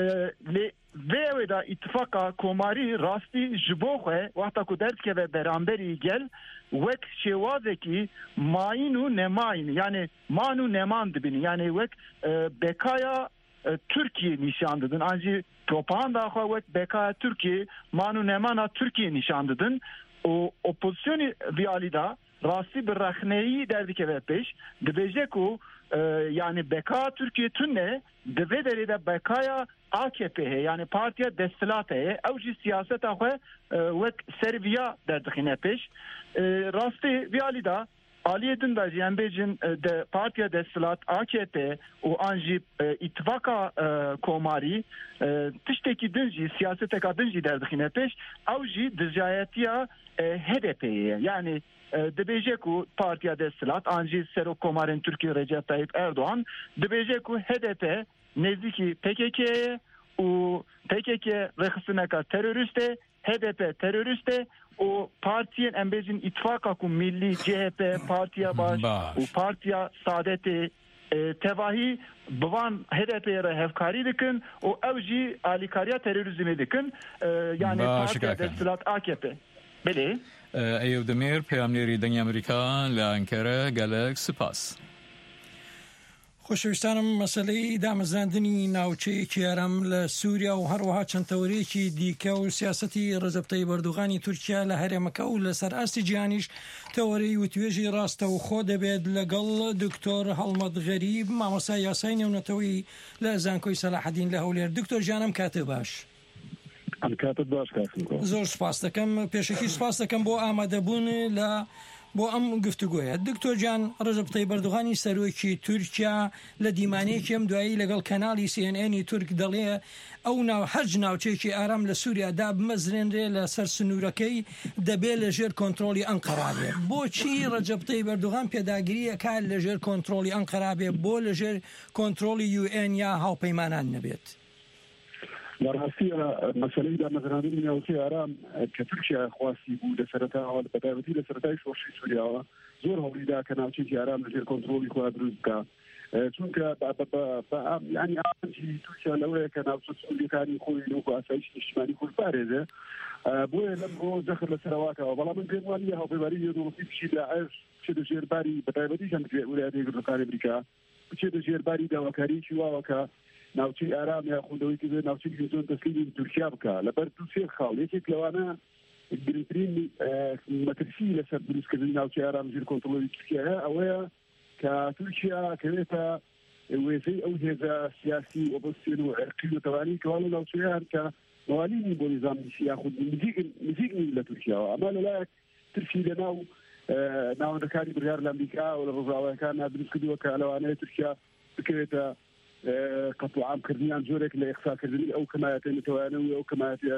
Lê vê ew da ittifaka komarî rastî ji bo xwe wexta ku derdikeve beramberî gel wek şêwazekî mayîn û nemayîn yani man û neman dibînin yani wek bekaya Türkiye nişan didin. Ancak propaganda xwe wek bekaya Türkiye man û nemana Türkiye nişan didin. O opozisyonê vî alî da راستی برخنهی دردکه پیش دبیجه کو yani beka Türkiye tünne deve deride bekaya A K P yani partiya destilat he ev jî siyaset xwe wek serviya derdixine pêş rastî vî da aliyedin da jî em bêjin de partiya destilat A K P û an jî îtifaka komarî tiştekî din jî siyaseteka din jî derdixine pêş ew jî dijayetiya H D P'ye yani dibêje ku partiya destilat an jî serok komarên Türkiye Recep Tayyip Erdoğan dibêje ku H D P nêzîkî P K K'ye û P K K rexistineka terörist e H D P terörist e û partiyên em bêjin îtifaka ku millî C H P partiya baş û partiya Saadetê tevahî bivan H D P'ye re hevkarî dikin û ew jî alîkariya terörîzmê dikin yani partiya destilat A K P belê ئەیو دەمێر پەیامنێری دەنگی ئەمریکا لە ئەنکەرە گەلک سپاس. خۆشەویستانم مەسەلەی دامەزراندنی ناوچەیەکی ئارام لە سووریا و هەروەها چەند تەورەیەکی دیکە و سیاسەتی ڕەجەب تەیب ئەردوغانی تورکیا لە هەرێمەکە و لەسەر ئاستی جیهانیش تەورەی وتوێژی ڕاستە و خۆ دەبێت لەگەڵ دکتۆر هەڵمەت غەریب مامۆستای یاسای نێونەتەوەی لە زانکۆی سەلاحەدین لە هەولێر. دکتۆر جانم کاتێ باش. زۆر سپاس دەکەم پێشەکی سپاس دەکەم بۆ ئامادەبوون لە بۆ ئەم گفتوگۆیە. دکتۆر جان ڕەجەب تەیب ئەردوغانی سەرۆکی تورکیا لە دیمانەیەکی ئەم دوایی لەگەڵ کەناڵی سی ئێن ئێنی تورک دەڵێ ئەو ناو هەرج ناوچەیەکی ئارام لە سووریادا بمەزرێنرێ لە سەر سنوورەکەی دەبێت لە ژێر کۆنتترۆلی ئەنقەرابێ. بۆچی ڕەجەب تەیب ئەردوغان پێداگیریەکە لە ژێر کۆنتترۆلی ئەنقەرابێ بۆ لە ژێر کۆنتترۆلی یو ئێن یا هاوپەیمانان نەبێت؟ بەڕاستی مەسەلەی دامەزراندنی ناوچەی ئارام کە تورکیا خواستی بوو لە سەرەتاوە لە بەتایبەتی لە سەرەتای شۆڕشی سووریاوە زۆر هەوڵیدا کە ناوچەیەکی ئارام لەژێر کۆنتترۆلی خۆیان دروست بکات چونکە ینی ئامانجی تورکیا لەوەیە کە ناوچە سووریەکانی خۆی وەکو ئاسایشی نیشتیمانی خۆی پارێزێ بۆیە لەمڕۆ جەخت لە سەرواکەوە بەڵام من پێم وانییە هاوپەیمانی دەوڵەتی بچیت لە عێش بچێتە ژێرباری بەتایبەتیش ویلایەتە یەکگرتووەکانی ئەمریکا بچێتە ژێرباری داواکاریی واوە کە ناوچەی ئارام یا خۆندەوەی کرد ناوچەی زۆر تەسلیمی تورکیا بکە لەبەر دوو سێ خاڵ یەکێک لەوانە گرنگترین مەترسی لەسەر دروستکردنی ناوچەی ئارام ژێر کۆنتترۆلی تورکیاە ئەوەیە کە تورکیا کەوێتە وێزەی ئەو هێزە سیاسی ئۆپۆزیسیۆن و عێرقی و تەوانی کەوا لە ناوچەیان کە موالینی بۆ نیزامی یاخود نزیک نین لە تورکیاوە ئەما لەلایەک ترسی لەناو ناوەندەکانی بڕیار لە ئەمریکا و لە ڕۆژاوایەکان نادروست کردووە کە لەوانەیە تورکیا بکەوێتە قەت و عامکردنیان جۆرێک لە ئێقساکردنی ئەو کەمایەتە نەتەوانەوەی ئەو کەمایەتە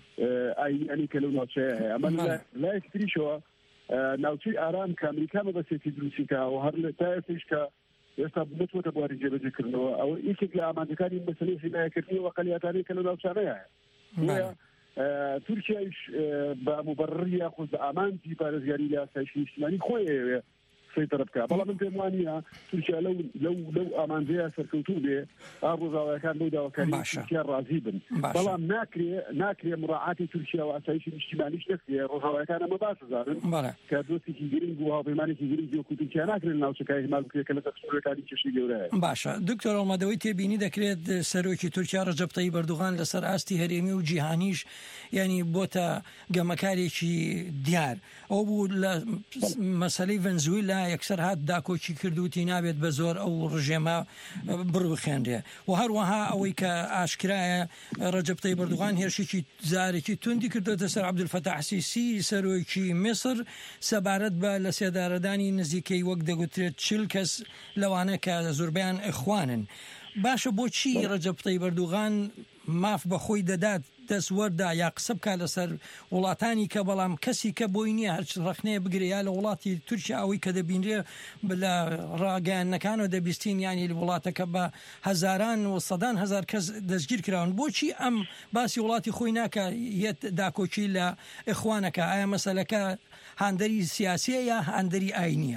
ئاینی کە لەو ناوچەیە هەیە ئەمە لایەکی تریشەوە ناوچەی ئارام کە ئەمریکا مەبەستێتی دروستیکە و هەر لە تا ئێستاش کە ئێستا بنەتوەتە بواری جێبەجێکردنەوە ئەوە یەکێک لە ئامانجەکانی مەسەلەی حمایەکردنی و وەقەلیاتانەی کە لەو ناوچانەیە هەیە تورکیایش بە مبەرڕی یاخود بە ئامانجی پارێزگاری لە ئاسایشی نیشتیمانی خۆی سەیطرە بکات بەڵام من پێم وانییە تورکیا لەو لەو لەو ئامانجەیە سەرکەوتوو بێ ئابۆزاوایەکان بەو داواکاری تورکیا ڕازی بن بەڵام ناکرێ ناکرێ مڕاعاتی تورکیا و ئاسایشی نیشتیمانیش نەکرێ ڕۆژاوایەکان ئەمە باس دەزانن کە دۆستێکی گرنگ و هاوپەیمانێکی گرنگی وەکو تورکیا ناکرێن ناوچەکانی هێمال بکرێت کە لە سەرسوورەکانی کێشەی گەورەیە. باشە دکتۆر ئەڵمەدەوەی تێبینی دەکرێت سەرۆکی تورکیا ڕەجەب تەیب ئەردوغان لەسەر ئاستی هەرێمی و جیهانیش ینی بۆتە گەمەکارێکی دیار ئەو بوو لە مەسەلەی ڤەنزوێلا یەکسەر هات داکۆکی کردوتی نابێت بە زۆر ئەو ڕژێمە بڕبخێنرێ و هەروەها ئەوەی کە ئاشکرایە ڕەجەب تەیب ئەردوغان هێرشێکی زارێکی توندی کردوتە سەر عەبدولفەتاح سیسی سەرۆکی میسر سەبارەت بە لە سێدارەدانی نزیکەی وەک دەگوترێت چل کەس لەوانە کە زۆربیان ئەخوانن. باشە بۆچی ڕەجەب تەیب ئەردوغان ماف بە خۆی دەدات دەست وەردا یا قسە بکات لەسەر وڵاتانی کە بەڵام کەسی کە بۆی نییە هەرچ ڕەخنەیە بگرێ یا لە وڵاتی تورکیا ئەوەی کە دەبینرێ لە ڕاگەیاندنەکانەوە دەبیستین ینی وڵاتەکە بە هەزاران و سەدان هەزار کەس دەستگیر کراون بۆچی ئەم باسی وڵاتی خۆی ناکە یەت داکۆکی لە ئیخوانەکە ئایا مەسەلەکە هاندەری سیاسیە یا هاندەری ئاینیە؟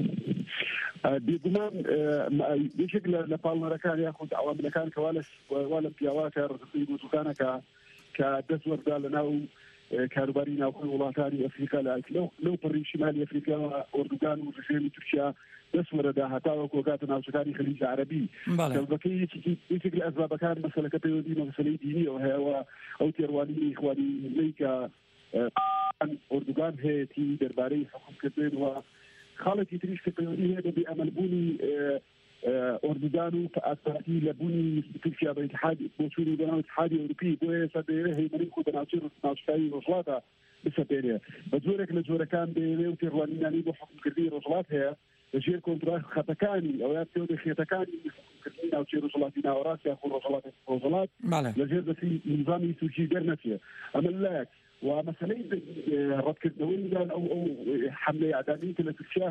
بێگومان یەکێک لە پاڵنەرەکان یاخود ئەواملەکان کەوا لە پیاواتە ڕزقی گوتوکانەکە کە دەست وەردا لە ناو کاروباری ناوخۆی وڵاتانی ئەفریقا لەو پڕی شیمالی ئەفریقاوە ئۆردوگان و ڕژێمی تورکیا دەست وەرەدا هەتاوە کۆکاتە ناوچەکانی خەلیج عەرەبی دەستبەکەی یەکێک لە ئەسبابەکان مەسەلەکە پەیوەندی مەسەلەی دینیەوە هەیەەوە ئەو تێڕوانی ئیخوانیزەی کە ئۆردوگان هەیەی دەربارەی حکومکردن و خاڵێکی تریش کە پەیوەندی هەیە بە ئەمەلبوونی ئۆردوگان و ئاساسی لە بوونی تورکیا بە ئیتحاد بۆچوونی بەناو ئیتحادی ئەوروپی بۆ ئێستا دەیەوێت هەیمەنی خۆ بەناوچەی ناوچەکانی ڕۆژهەڵاتە بسەپێنێ بە جۆرێک لە جۆرەکان دەیەوێت و تێڕوانینانی بۆ حکومکردنی ڕۆژهەڵات هەیە لەژێر کۆنتڕۆل خەتەکانی ئەویان پێوە خێتەکانی حکومکردنی ناوچەی ڕۆژهەڵاتی ناوەڕاست یا خۆ ڕۆژهەڵاتی ڕۆژهەڵات لەژێر دەستی نیزامی تورکی دەرنەچێ ئەمە لایەک ومسألة ردكردنوين أو أو حملة إعدامية لتركيا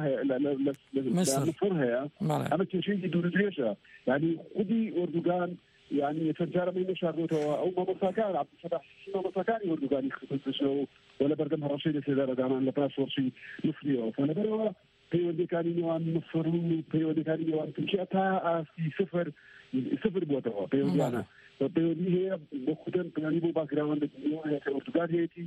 لمصر هي أما تشيء دون دريشة يعني خدي أردوغان يعني تجارة من شارلوتها أو ما مساكان عبد الفتاح ما مساكان أردوغان يخطط شو ولا بردم هرشيد سيدار دانا لباس ورشي مصري فأنا بروا بيودي كان يوان مصر بيودي كان يوان تركيا تا في صفر صفر بوتها بيودي أنا بيودي هي بخدم يعني بو باكراوند هي كأردوغان هيتي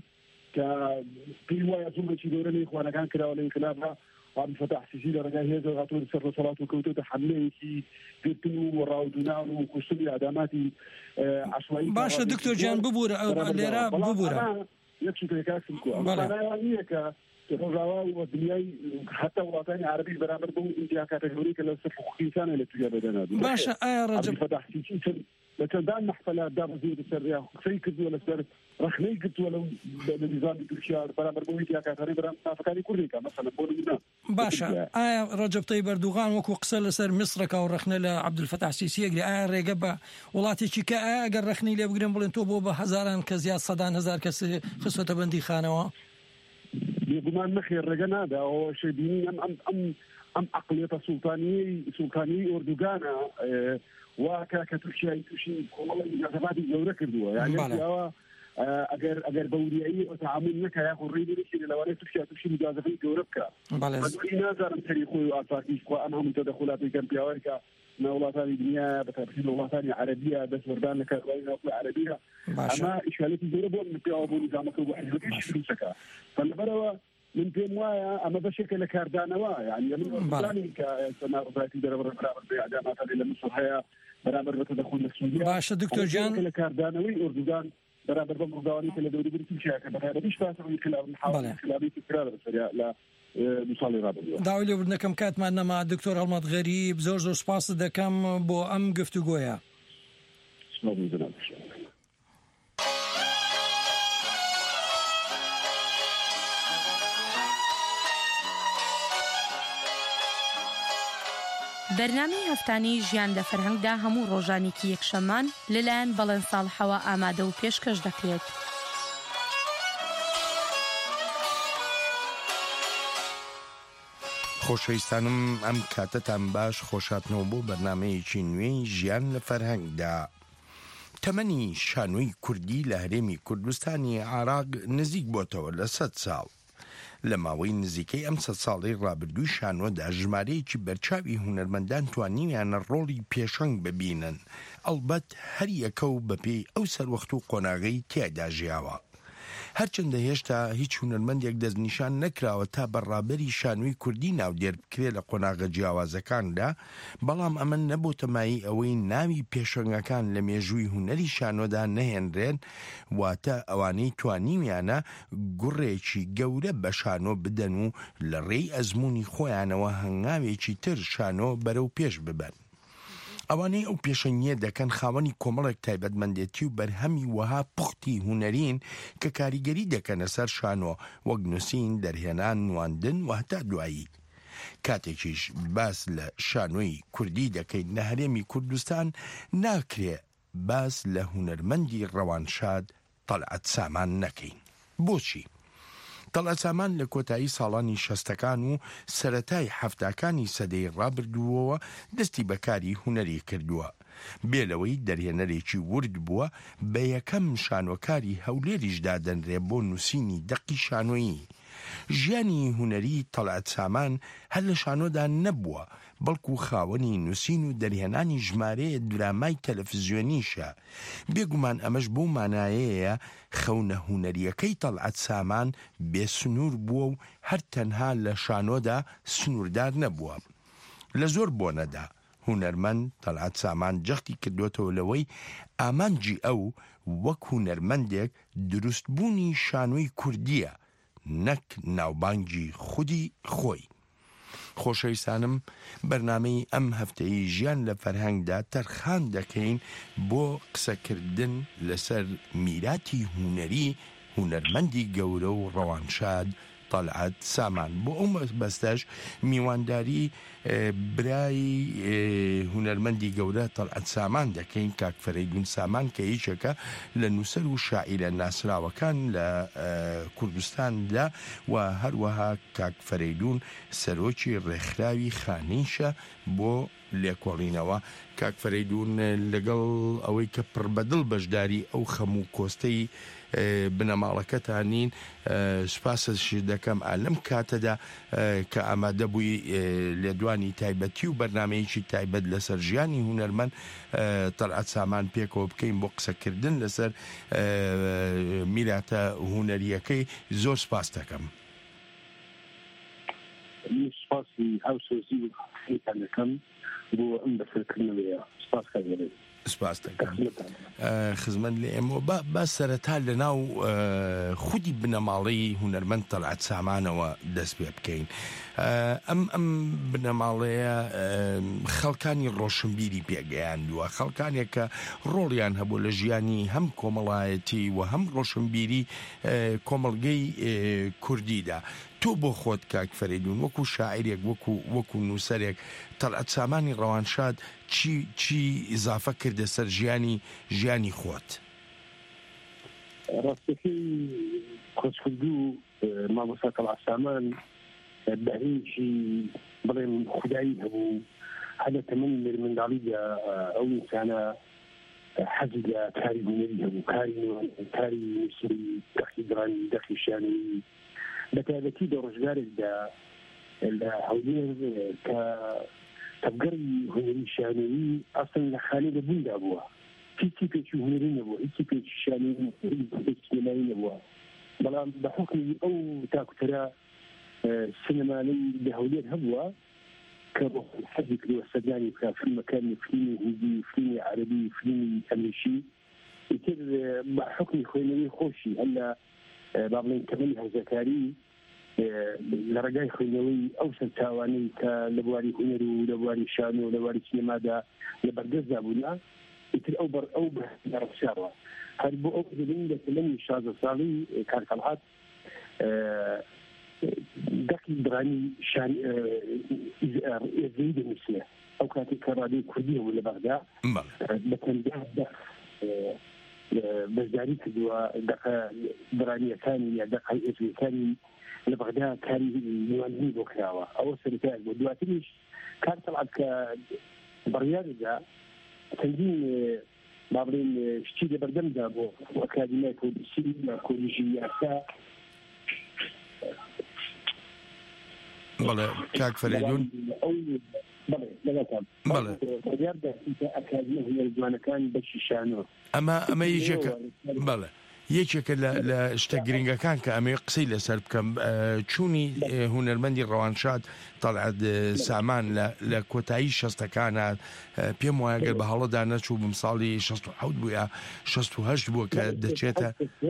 كبيوا يزوم شيء دورني إخوانا كان كلا ولا انقلابها وعبد الفتاح السيسي رجع هذا غطور سر صلاة وكوتو تحمله في قتلوا وراودنا وكسبي إعداماتي عشوائية. باشا دكتور جان ببورة الليرة ببورة. يكشف كاكسمكو. أنا يعني ك الرجاوة والدنيا حتى وطني عربي برامج بو إنتيا كاتيجوري كلا صفر خمسين اللي تجي بدنا. باشا آه رجب. عبد الفتاح السيسي لكن دام محفلة دام زيد السرية في كذي ولا سر رخني قلت ولا النظام تركيا برامج بويتيا كاتيجوري برامج فكاني كوريكا مثلا بقول باشا آه رجب طيب أردوغان وكو قصل سر مصر كأو رخنا لعبد الفتاح السيسي يقول آه رجبة ولاتي شيء آه قال رخني لي بقولين بقولين توبوا بهزاران كزياد صدان هزار كس خصوة بندي خانوا يقولون نخير رجنا هذا هو شيء ديني أم أم أم أم عقلية سلطانية سلطانية أردوغانا اه وكتركيا تشي والله جذباتي جورة كردوها يعني هو أجر أجر بوريعي وتعامل لك يا أخو ريدي ليش لو أنا تركيا تشي جذباتي جورة كا. أنا نازر تاريخي وأساكيش وأنا هم تدخلاتي كان في أمريكا نولا ثاني دنيا بتفصيل نولا ثاني عربية بس وردان لك وين نولا عربية. أما إشكالية جورة من في أبو نظامك واحد وكيش فلوسك. فالبروا من بيموايا أما بشكل كاردانوا يعني من ثاني كسنة ربعتي درب برابر بإعدامات اللي مصلحية برابر بتدخل السعودية. باش دكتور جان. بشكل كاردانوي أردوغان برابر بمرضاني كلا دوري بريتش شاكا برابر مش فاسر الخلاف نحاول خلافي تكرار بس لا مصالي رابر. دعوا لي بدنا كم كات معنا مع الدكتور ألماط غريب زور زور سباس ده كم بو أم قفتو جويا. اسمه بيدنا. بەرنامەی هەفتانەی ژیان لە فەرهەنگدا هەموو ڕۆژانێکی یەکشەممان لەلایەن بەڵێن ساڵحەوە ئامادە و پێشکەش دەکرێت. خۆشەویستانم ئەم کاتتان باش خۆشاتنەوە بۆ بەرنامەیەکی نوێی ژیان لە فەرهەنگدا. تەمەنی شانۆی کوردی لە هەرێمی کوردستانی عێراق نزیک بۆتەوە لە سەد ساڵ. لە ماوەی نزیکەی ئەم سەد ساڵەی ڕابردووی شانۆدا ژمارەیەکی بەرچاوی هونەرمەندان توانیویانە ڕۆڵی پێشەنگ ببینن ئەڵبەت هەر یەکە و بەپێی ئەو سەروەخت و قۆناغەی تیایدا ژیاوە. هەرچەندە هێشتا هیچ هونەرمەندێک دەستنیشان نەکراوە تا بەڕابەری شانۆی کوردی ناودێر بکرێت لە قۆناغە جیاوازەکاندا، بەڵام ئەمە نەبووتە مای ئەوەی ناوی پێشەنگەکان لە مێژووی هونەری شانۆدا نەهێنرێن، واتە ئەوانەی توانیویانە گوڕێکی گەورە بە شانۆ بدەن و لە ڕێی ئەزمموی خۆیانەوە هەنگاوێکی تر شانۆ بەرەو پێش ببەن. ئەوانەی ئەو پێشەنگیە دەکەن خاوەنی کۆمەڵێک تایبەتمەندێتی و بەرهەمی وەها پوختی هونەرین کە کاریگەری دەکەنە سەر شانۆ وەک نووسین، دەرهێنان، نواندن و هەتا دوایی. کاتێکیش باس لە شانۆی کوردی دەکەین لە هەرێمی کوردستان ناکرێ باس لە هونەرمەندی ڕەوانشاد تەڵعەت سامان نەکەین. بۆچی؟ تەڵعەت سامان لە کۆتایی ساڵانی شەستەکان و سەرەتای هەفتاکانی سەدەی ڕابردووەوە دەستی بەکاری هونەری کردووە. بێلەوەی دەرهێنەرێکی ورد بووە بە یەکەم شانۆکاری هەولێریشدا دەنرێ بۆ نووسینی دەقی شانۆیی. ژیانی هونەری تەڵعەت سامان هەر لە شانۆدا نەبووە، بەڵکو خاوەنی نووسین و دەرهێنانی ژمارەیە درامای تەلەڤیزیۆنیشە. بێگومان ئەمەش بۆ مانایەیە خەونە هونەریەکەی تەڵعەت سامان بێسنوور بووە و هەر تەنها لە شانۆدا سنووردار نەبووە. لە زۆر بۆنەدا هونەرمەند تەڵعەت سامان جەختی کردوێتەوە لەوەی ئامانجی ئەو وەک هونەرمەندێک دروستبوونی شانۆی کوردیە، نەک ناوبانگی خودی خۆی. خۆشەویستانم بەرنامەی ئەم هەفتەی ژیان لە فەرهەنگدا تەرخان دەکەین بۆ قسەکردن لەسەر میراتی هونەری هونەرمەندی گەورە و ڕەوانشاد تەلعەت سامان. بۆ ئەو بەستەش میوانداری برای هونەرمەندی گەورە تەلعەت سامان دەکەین، کاک فەرەیدون سامان کە هیچەکە لە نووسەر و شاعیرە ناسراوەکان لە کوردستاندا و هەروەها کاک فەرەیدون سەرۆکی ڕێکخراوی خانیشە بۆ لێکۆڵینەوە. کاک فەرەیدون لەگەڵ ئەوەی کە پڕبەدڵ بەشداری ئەو خەموو کۆستەی بنەماڵەکەتانین سوپاسش دەکەم لەم کاتەدا کە ئامادە بووی لێدوانی تایبەتی و بەرنامەیەکی تایبەت لەسەر ژیانی هونەرمەند تەلعەت سامان پێکەوە بکەین بۆ قسەکردن لەسەر میراتە هونەریەکەی. زۆر سپاس دەکەم. سپاسی هاوسۆزی و خێتان دەکەم بۆ ئەم بەسەرکردنەوەیە. سپاس کاگەرێت. سپاس دەکەم خزمەت لە ئێمەوە. با سەرەتا لە ناو خودی بنەماڵەی هونەرمەند تەلعەت سامانەوە دەست پێ بکەین. ئەم ئەم بنەماڵەیە خەڵکانی ڕۆشنبیری پێگەیاندووە، خەڵکانێک کە ڕۆڵیان هەبوو لە ژیانی هەم کۆمەڵایەتی و هەم ڕۆشنبیری کۆمەڵگەی کوردیدا. تۆ بۆ خۆت کاک فەرەیدون وەکو شاعیرێک وەکو وەکو نووسەرێک تەلعەت سامانی ڕەوانشاد چی چی ئیزافە کردە سەر ژیانی ژیانی خۆت؟ ڕاستەکەی کۆچکردو مامۆستا تەلعەت سامان بەهێنجی بڵێم خودایی هەبوو. هەدەتە من لە منداڵیدا ئەو ئینسانە حەزی لە کاری هونەری هەبوو، کاری کاری نووسری دەخی درانی دەخی شانوی بەتایبەتی لە ڕۆژگارێکدا لە هەولێر کە تەبگەری هونەری شانوی ئەسڵ لە خانەی لەبووندا بووە، هیچی پێچی هونەری نەبووە، هیچی پێچی شانوی سینەمایی نەبووە. بەڵام بە حوکمی ئەو تاکوتەرە سینەمانەی لە هەولێر هەبووە کە بۆ حەزی کردووە سەردانی بکات فیلمەکانی فیلمی هیندی، فیلمی عەرەبی، فیلمی ئەمریکی. ئیتر بە حوکمی خوێندنەوەی خۆشی هەم لە با بڵێن تەمەنی هەوزەکاری لە ڕێگای خوێندنەوەی ئەو سەرچاوانەی کە لە بواری هونەر و لە بواری شان و لە بواری سینەمادا لە بەردەستدا بوونا، ئیتر ئەو بەر ئەو ڕەخشاوە. هەر بۆ ئەو دەبین لە تەمەنی شازدە ساڵی کاک تەلعەت دەقی درانی ئێزەی دەنووسێ. ئەو کاتێک کە ڕادیۆی کوردی هەبوو لە بەغدا بە چەندە بەشداری کردووە دەقە درانیەکانی یا دەقای ئێزەیەکانی لە بەغدا کاری میواندنی بۆ کراوە. ئەوە سەرەتایە بوو. دواتریش کاک تەلعەت کە بڕیاردا چەندین با بڵێن شتی لەبەردەمدا بۆ ئەکادیمیای کۆدیسی کۆلیژی یاسا. بەڵێ کاک فەرەیدون ئەمە ئەمە یەکێکە بەڵێ یەکێکە لە شتە گرنگەکان کە ئەمێ قسەی لەسەر بکەم. چوونی هونەرمەندی ڕەوانشاد تەلعەت سامان لە کۆتایی شەستەکانە پێم وایە گەر بە هەڵەدا نەچوو بم ساڵی شەست و حەوت بووە شەست و هەشت بووە کە دەچێتە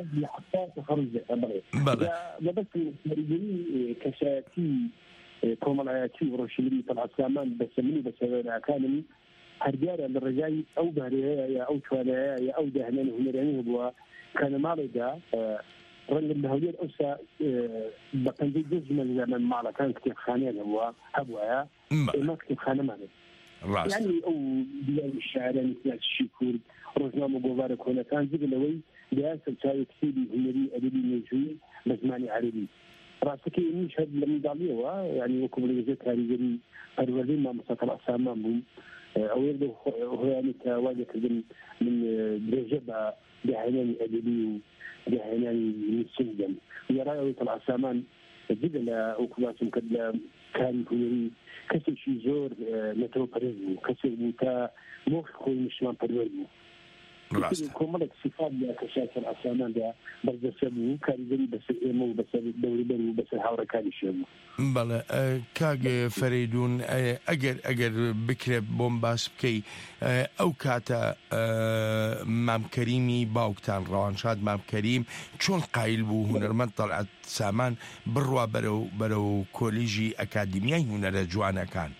کەسایەتی کۆمەڵایەتی و ڕۆشنبیری تەلعەت سامان بەسەمنی بەسەوێنەکانم هەرگارە لە ڕێگای ئەو بارەیە یا ئەو توانایە یا ئەو داهێنانی هونەرانی هەبووە کە لە ماڵێدا ڕەنگە لە هەولێر ئەوسا بە پەنجەی دۆزمە لە زەمان ماڵەکان کتێبخانەیان هەبووە هەبووایە ئێمە کتێبخانەمانێت. یعنی ئەو دیاری شاعرانی کلاسیکی کورد ڕۆژنامە گۆڤارە کۆنەکان جگە لەوەی دیار سەرچاوی کتێبی هونەری ئەدەبی مێژووی بە زمانی عەرەبی. ڕاستەکەی ئێمیش هەر لە منداڵیەوە یعنی وەکو بڵێ کاریگەری پەروەردەی مامۆستا تەلعەت سامان بووم. ئەوەیە لە هۆیانی کە واجەکردن من درێژە بە داهێنانی ئەدەبی و داهێنانی نووسیندەم. یاڕایەوەی تەلعەت سامان جگە لە ئەو کوڵاتم کرد لە کاری هونەری کەسێکی زۆر نەتەوە پەرست بوو، کەسێک بوو تا مۆخی خۆی نیشتمان پەروەرد بوو. کۆمەڵێک سیفات یا کەساتر ئاساماندا بەردەستە بوو کاریگەری بەسەر ئێمە و بەسەر دەوروبەر و بەسەر هاوڕەکانی شێبوو. بەڵێ کاگ فەریدون ئەگەر ئەگەر بکرێت بۆم باس بکەی ئەو کاتە مامکەریمی باوکتان ڕەوانشاد مامکەریم چۆن قایل بوو هونەرمەند تەڵعەت سامان بڕوا بەرەو بەرەو کۆلیژی ئەکادمیای هونەرە جوانەکان؟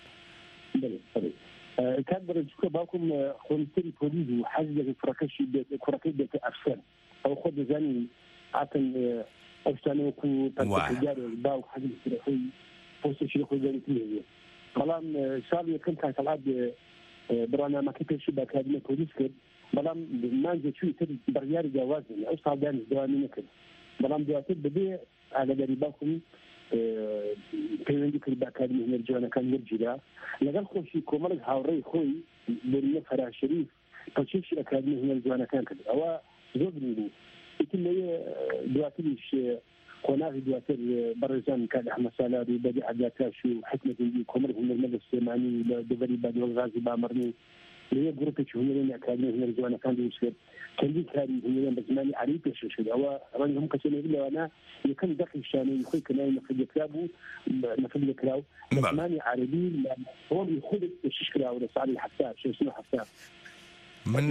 کات بەرەجوکە باوکم خۆنیستەری پۆلیس و حەز لەگە کوڕەکەشی کوڕەکەی بێتە ئەفسەر ئەو خۆ دەزانی ئاتن ئەو شتانەوەکو پەرسەکەجارێ باوک حەزی کوڕەکەی پۆستێکی لە خۆی دەریتی هەیە. بەڵام ساڵی یەکەم کات تەڵعەت بڕانامەکەی پێشی بە ئەکادمیای پۆلیس کرد، بەڵام مانجە چووی تر بڕیاری جیاوازی ئەو ساڵ دانیش دەوامی نەکرد. بەڵام دواتر بەبێ ئاگاداری باوکم پەیوەندی کرد بە ئەکادمیای هونەر جوانەکان وەرگیرا لەگەڵ خۆشی کۆمەڵێک هاوڕێی خۆی بۆرینە فەراشەریف پەچێکی ئەکادمیای هونەر جوانەکان کرد. ئەوە زۆر گرنگ بوو. ئیتر لەوێ دواتریش قۆناغی دواتر بەڕێزان کاک ئەحمەد سالاری بەدی عەداتاش و حکمەتی کۆمەڵ هونەرمەند سلێمانی لە دەڤەری بادوەڵ غازی بامەڕنی لەوێ گروپێکی هونەرێنی ئەکادمیای هونەر جوانەکان دروست کرد. چەندین کاری هونەرێن بە زمانی عەربی پێشکەش کرد. ئەوە ڕەنگە هەموو کەسێک لەوانە یەکەم دەقی شانەی خۆی کە ناوی نەفەدیەکرا بوو نەفەدیەکراو بە زمانی عەربی لە ڕۆڵی خودت پێشکەش کراوە لە ساڵی هەفتا شەشسەد و هەفتا. من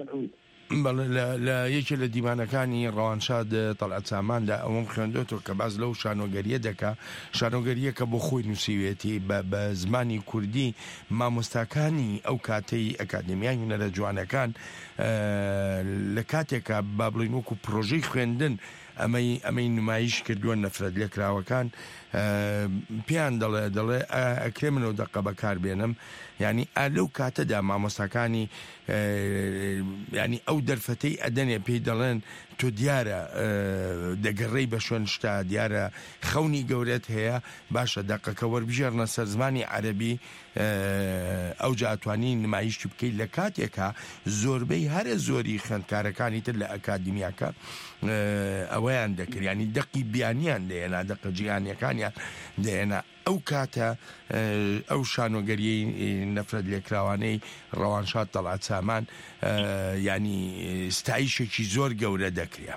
لە یەکێ لە دیوانەکانی ڕەوانشاد تەڵعەت ساماندا ئەوەم خوێندۆتەوە کە باز لەو شانۆگەریە دەکا شانۆگەریە کە بۆ خۆی نووسیوێتی بە زمانی کوردی مامۆستاکانی ئەو کاتەی ئەکادمیای هونەرە جوانەکان لە کاتێکە با بڵین وەکو پرۆژەی خوێندن ئەمەی ئەمەی نمایش کردووە نەفرەت لێکراوەکان پێیان دەڵێ دەڵێ ئەکرێ منەوە دەقە بەکار بێنم ینی لەو کاتەدا مامۆستاکانی ینی ئەو دەرفەتەی ئەدەنێ پێی دەڵێن تۆ دیارە دەگەڕێی بە شوێن شتا دیارە خەونی گەورەت هەیە باشە دەقەکە وەربژێڕنە سەر زمانی عەرەبی ئەو جاتوانی نمایشی بکەیت لە کاتێکە زۆربەی هەرە زۆری خوێندکارەکانی تر لە ئەکادمیاکە ئەوەیان دەکرد ینی دەقی بیانیان دێنا دەقە جیهانیەکانیان دێنا ئەو کاتە ئەو شانۆگەریەی نەفرەت لێکراوانەی ڕەوانشاد تەڵعەت سامان ینی ستایشێکی زۆر گەورە دەکرێت.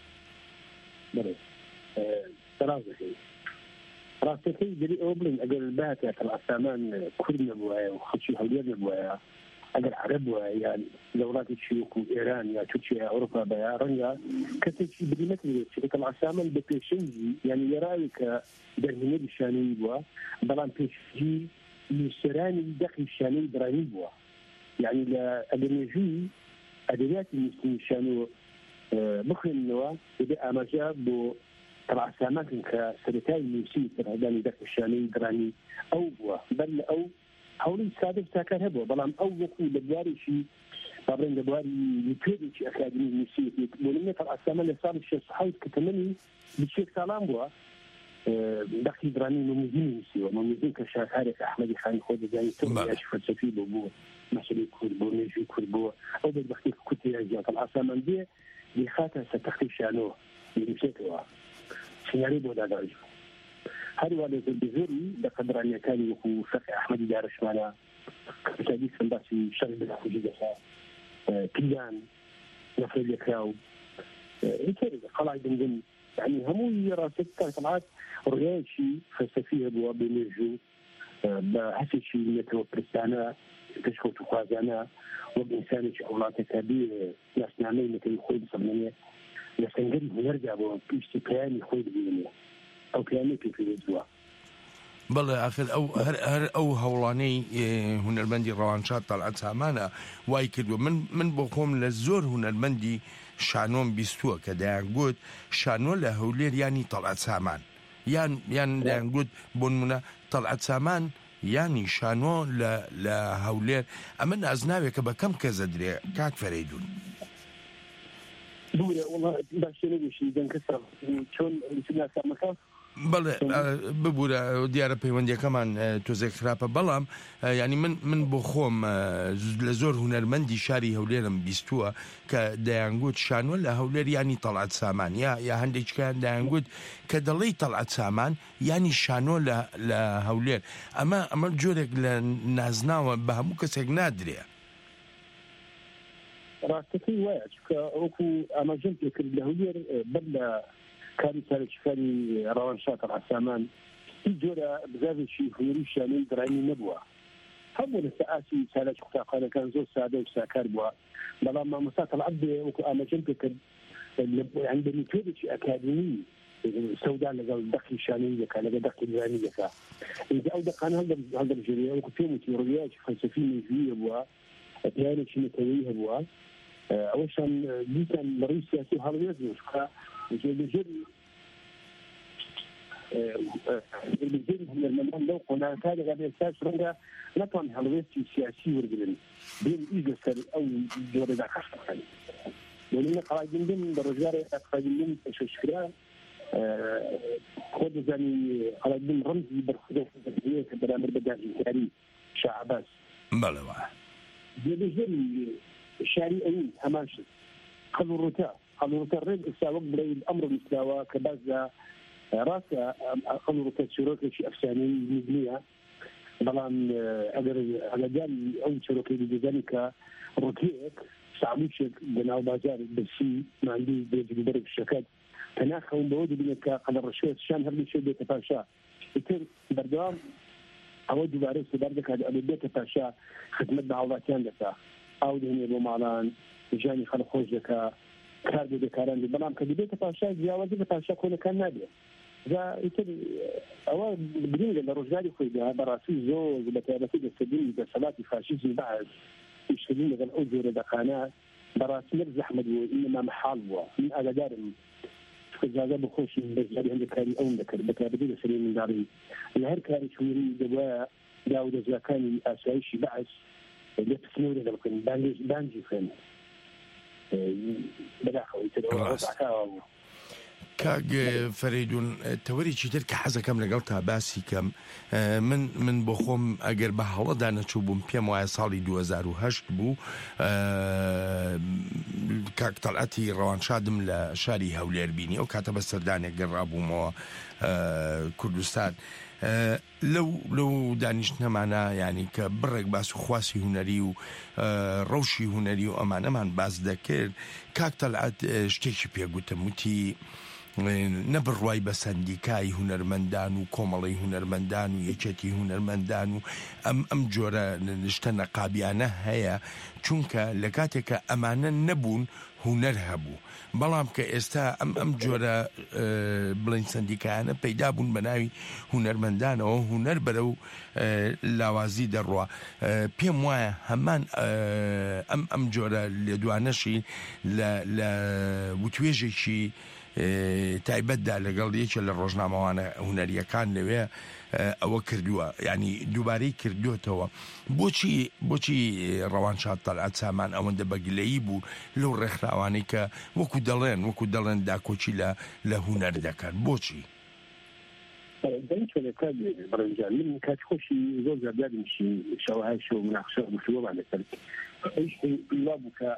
ڕاستەکەی دەری ئەوە بڵین ئەگەر باتە تەڵعەت سامان کورد نەبووایە و خەڵکی هەولێر نەبووایە ئەگەر عەرەب وایە یان لە وڵاتێکی وەکو ئێران یا تورکیا ئەوروپا بەیە ڕەنگە کەسێکی بری نەکرێت چونکە تەڵعەت سامان بە پێشەنگی یانی لێراوی کە دەرهێنەری شانەی بووە بەڵام پێشنگی نووسەرانی دەقی شانەی برانی بووە. یعنی لە ئەدەمێژووی ئەدەبیاتی نووسینی شانۆ بخوێننەوە دەبێ ئاماژە بۆ تەڵعەت سامانکن کە سەرەتای نووسینی سەرهەدانی دەقی شانەی برانی ئەو بووە. بەر لە ئەو هەوڵی سادە ساکار هەبووە بەڵام ئەو وەکو لە بوارێکی بابڕێن لە بواری لیپێدێکی ئەکادمی نووسیت بۆ نمونە تەڵعەت سامان لە ساڵی شەست و حەوت کە تەمەنی بیست ساڵان بووە دەقی برانی مەموزین نووسیوە. مەموزین کە شاکارێک ئەحمەدی خانی خۆ دەزانی تۆڕیاش فەلسەفی بۆ بووە مەسەلەی کورد بۆ مێژووی کورد بووە ئەو بەدبەختی کورتیا زیاد تەڵعەت سامان بێ دیخاتە سەر تەختی شانۆ نووسێتەوە سیناری بۆ داداژ هەروە لە زۆری لە قەدرانیەکانی وەکو فەقی ئەحمەدی دارەشمانە کەسادی سەنباسی شەڕ بەداخوجی دەسا پیلان نەفرەت لێکراو قەڵای دنگن یعنی هەمووی ڕاستەکان تەڵعەت ڕێیەکی فەلسەفی هەبووە بۆ مێژوو بە هەسێکی نێتەوە پرستانە پێشکەوت و خوازانە وەک ئینسانێکی وڵاتێکە بێ ناسنامەی نەکەی خۆی بسەڵمێنێ لە سەنگەری هونەردا بۆ پشتی پەیامی خۆی ببینێ ئەو پەیامی پێپێویستووە. بەڵێ ئاخر ئەو هەر ئەو هەوڵانەی هونەرمەندی ڕەوانشاد تەڵعەت سامانە وای کردووە من من بۆ خۆم لە زۆر هونەرمەندی شانۆم بیستووە کە دەیانگوت شانۆ لە هەولێر ینی تەڵعەت سامان یان یان دەیانگوت بۆ نمونە تەڵعەت سامان ینی شانۆ لە هەولێر ئەمە نازناوێکە بە کەم کەسە درێ کاک فەریدون. بوورە وڵا باشێ نەگەشتی دەنکەسە چۆن ناسامەکە بەڵێ ببوورە دیارە پەیوەندیەکەمان تۆزێک خراپە بەڵام ینی من من بۆ خۆم لە زۆر هونەرمەندی شاری هەولێرم بیستووە کە دەیانگوت شانۆ لە هەولێر ینی تەڵعەت سامان یا یا هەندێکیان دەیانگوت کە دەڵێی تەڵعەت سامان ینی شانۆ لە هەولێر ئەمە ئەمە جۆرێک لە نازناوە بە هەموو کەسێک نادرێ. ڕاستەکەی وایە چکە ئەوکو ئاماژەم پێکرد لە هەولێر بەر لە کاری سەرچکاری ڕەوانشات ڕاسامان هیچ جۆرە بزاوێکی هوێری شانەی درانی نەبووە هەموو لەسە ئاسی چالەکی قوتابخانەکان زۆر سادە و ساکار بووە بەڵام مامۆستا تەڵعەت بێ وەکو ئاماژەم پێکرد بە میتۆدێکی ئەکادمی سەودا لەگەڵ دەقی شانەی دەکات لەگەڵ دەقی درانی دەکات اینجا ئەو دەقانە هەڵدەبژێریە وەکو پێم وتی ڕویایەکی فەلسەفی مێژوویە بووە پیانێکی نەتەوەیی هەبووە ئەوەشان دیتان لە ڕووی سیاسی و هەڵوێز بووشکە لەژێر لەژێری هونەرمەندان لەو قۆناغەکە دەگات ئێستا ڕەنگە نەتوان هەڵوێستی سیاسی وەرگرن بێن ئیش لەسەر ئەو جۆرەدا کەش بکەن بۆنمونە قەڵاگیندن بە ڕۆژگارێ قەڵاگیندن پێشکەشکرا خۆ دەزانی قەڵاگیندن ڕەمزی بەرخودە کە بەرامبەر بە داهیکاری شاه عەباس بەڵێ وایە لەژێری شاری ئەوین هەمان شت قەڵوڕووتا قەڵوڕووتە ڕێک ئێستا وەک بڵێ ئەمڕۆ نووسراوە کە باز لە ڕاستە قەڵوڕووتە چیرۆکێکی ئەفسانەی نییە بەڵام ئەگەر ئەلەگەل ئەو چیرۆکەی دەزانی کە ڕۆکێک ساڵوچێک بەناو بازار بەسی ماندوو بێجی بەرێک شەکەت تەناخەون بەوە دەبینێت کە قەڵە ڕەشێت شان هەردوو شێ بێتە پاشا ئیتر بەردەوام ئەوە دووبارە سەبار دەکات ئەبێ بێتە پاشا خدمەت بە هاوڵاتیان دەکا ئاو دێنێ بۆ ماڵان ژیانی خەڵک خۆش دەکا کار بێ بێکاران بێ بەڵام کە دەبێتە پاشا جیاوازی بە پاشا کۆنەکان نابێت ئیتر ئەوە گرنگە لە ڕۆژگاری خۆیدا بەڕاستی زۆر بە تایبەتی دەستەبینی دەسەڵاتی فاشیزمی بەعز ئیشکردن لەگەڵ ئەو جۆرە دەقانە بەڕاستی لەر زەحمەت بووە ئینەما محاڵ بووە من ئاگادارم اجازه بخۆشی بەزاری هەندێکاری ئەوم دەکرد بە تایبەتی لە سەری منداڵی لە هەر کاری کوێری دەبوایە داو دەزیاکانی ئاسایشی بەعز لێ پسنەوە دەکەن بانجی خوێن بەداخەوەی تر کاک فەریدون تەوەریکی تر کە حەزەکەم لەگەڵ تا باسی کەم من من بۆ خۆم ئەگەر بە هەڵەدا نەچوو بووم پێم وایە ساڵی دوو هەزار و هەشت بوو کاک تەڵعەتی ڕەوانشادم لە شاری هەولێر بینی ئەو کاتە بە سەردانێک گەڕابوومەوە کوردستان لەو لەو دانیشتنەمانە ینی کە بڕێک باس و خواسی هوەری و ڕەوشی هوەری و ئەمانەمان باس دەکرد کاک تەڵعەت شتێکی پێگوتم وتی نەبڕوای بە سەندیکای هونەرمەندان و کۆمەڵی هونەرمەندان و یەکێتی هونەرمەندان و ئەم ئەم جۆرە شتە نەقابیانە هەیە چونکە لە کاتێکە ئەمانە نەبوون هونەر هەبوو بەڵام کە ئێستا ئەم ئەم جۆرە بڵین سەندیکایانە پەیدا بوون بە ناوی هونەرمەندانەوە هونەر بەرەو لاوازی دەڕوا پێم وایە هەمان ئەم ئەم جۆرە لێدوانەشی لە وتوێژێکی تایبەتدا لەگەڵ یەکێ لە ڕۆژنامەوانە هونەریەکان لەوێ ئەوە کردووە ینی دووبارەی کردوێتەوە بۆچی بۆچی ڕەوانشاد تەڵعەت سامان ئەوەندە بەگلەیی بوو لەو ڕێکخراوانەی کە وەکو دەڵێن وەکو دەڵێن داکۆچی لە لە هونەر دەکەن بۆچی بەڕێنجان من کات خۆشی زۆر زیادیادمشی شەوهای شەو مناقشە گفتوگۆمان لەسەر ئەوش وا بوو کە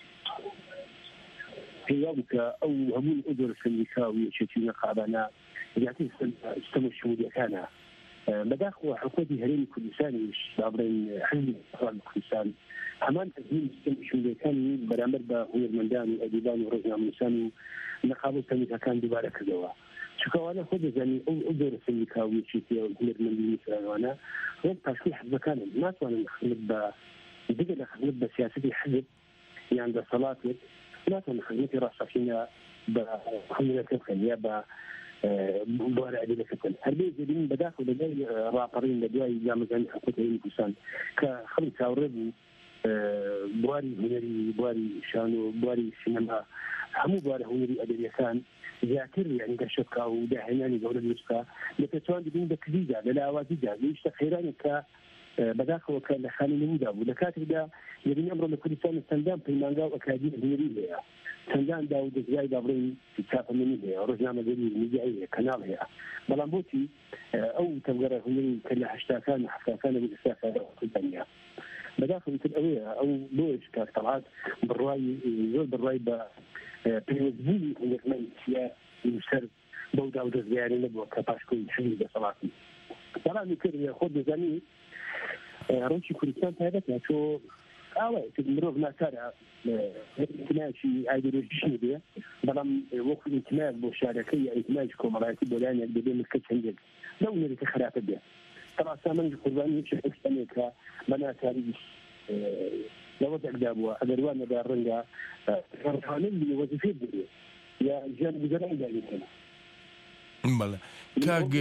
پێوا بوو کە ئەو هەموو ئەو جۆرە سەندیکا و یەکێتی نەقابانە زیاتر سیستەمە شمولیەکانە بەداخەوە حکومەتی هەرێمی کوردستانیش با بڵێن حزبی کوردستان هەمان تەزمین سیستەمی شمولیەکانی بەرامبەر بە هونەرمەندان و ئەدیبان و ڕۆژنامەنووسان و نەقاب و سەندیکاکان دووبارە کردەوە چکەوانە خۆ دەزانی ئەو جۆرە سەندیکا و یەکێتی و هونەرمەندی نووسراوانە ڕێک پاشوی حزبەکانن ناتوانن خدمەت بە دیگە لە خدمەت بە سیاسەتی حزب یان دەسەڵاتێک ناتوانن خدمەتی ڕاستەقینە بە هونەرەکە بکەن یا بە بوارە ئەدیبەکەن هەربێ دەبینین بەداخەوە لەلای ڕاپەڕین لە دوای جامەزانی حکومەتی هەرێمی کوردستان کە خەڵک چاوەڕێ بوو بواری هونەری بواری شان و بواری سینەما هەموو بوارە هونەری ئەدەبیەکان زیاتر یعنی دەشتکا و داهێنانی گەورە دروستکە لە پێچوان دەبین بە کلیدا لە لاوازیدا گەیشتە خێرانێک کە بەداخەوە کە لە خانی نمودا بوو لە کاتێکدا دەبین ئەمڕۆ لە کوردستان چەندان پەیمانگا و ئەکادیمی هونەری هەیە چەندان دا و دەستگای دابڕێی چاپەمەنی هەیە ڕۆژنامەگەری میدیایی هەیە کەناڵ هەیە بەڵام بۆچی ئەو تەمگەرە هونەری کە لە هەشتاکان هەفتاکانە بۆ ئێستاکانە بەداخەوە تر ئەوەیە ئەو بۆش کاک تەڵعەت بڕوای زۆر بڕوای بە پێوەستبوونی هونەرمەندیە سەر بەو دا و دەستگایانە نەبووە کە پاشکۆی حزبی دەسەڵاتی بەڵامی کرد خۆ دەزانی ڕۆژی کوردستان تایبەتە تۆ ئاوای مرۆڤ ناکارە ئیتماچی ئایدۆلۆژیشی بێ بەڵام وەکو ئیتماج بۆ شارەکەی یا ئیتماج کۆمەڵایەتی بۆلایەک دەبێ ملکە چەندێک لەو نێرەکە خراپە بێ تەڕاسا من قوربانی شتێکە بە ناکاری لەوەدەکدا بووە ئەگەر وان نەدا ڕەنگە ڕخانن وەزیفێ بێ یا ژیان گوزەران داویکەن بەڵێ کاگ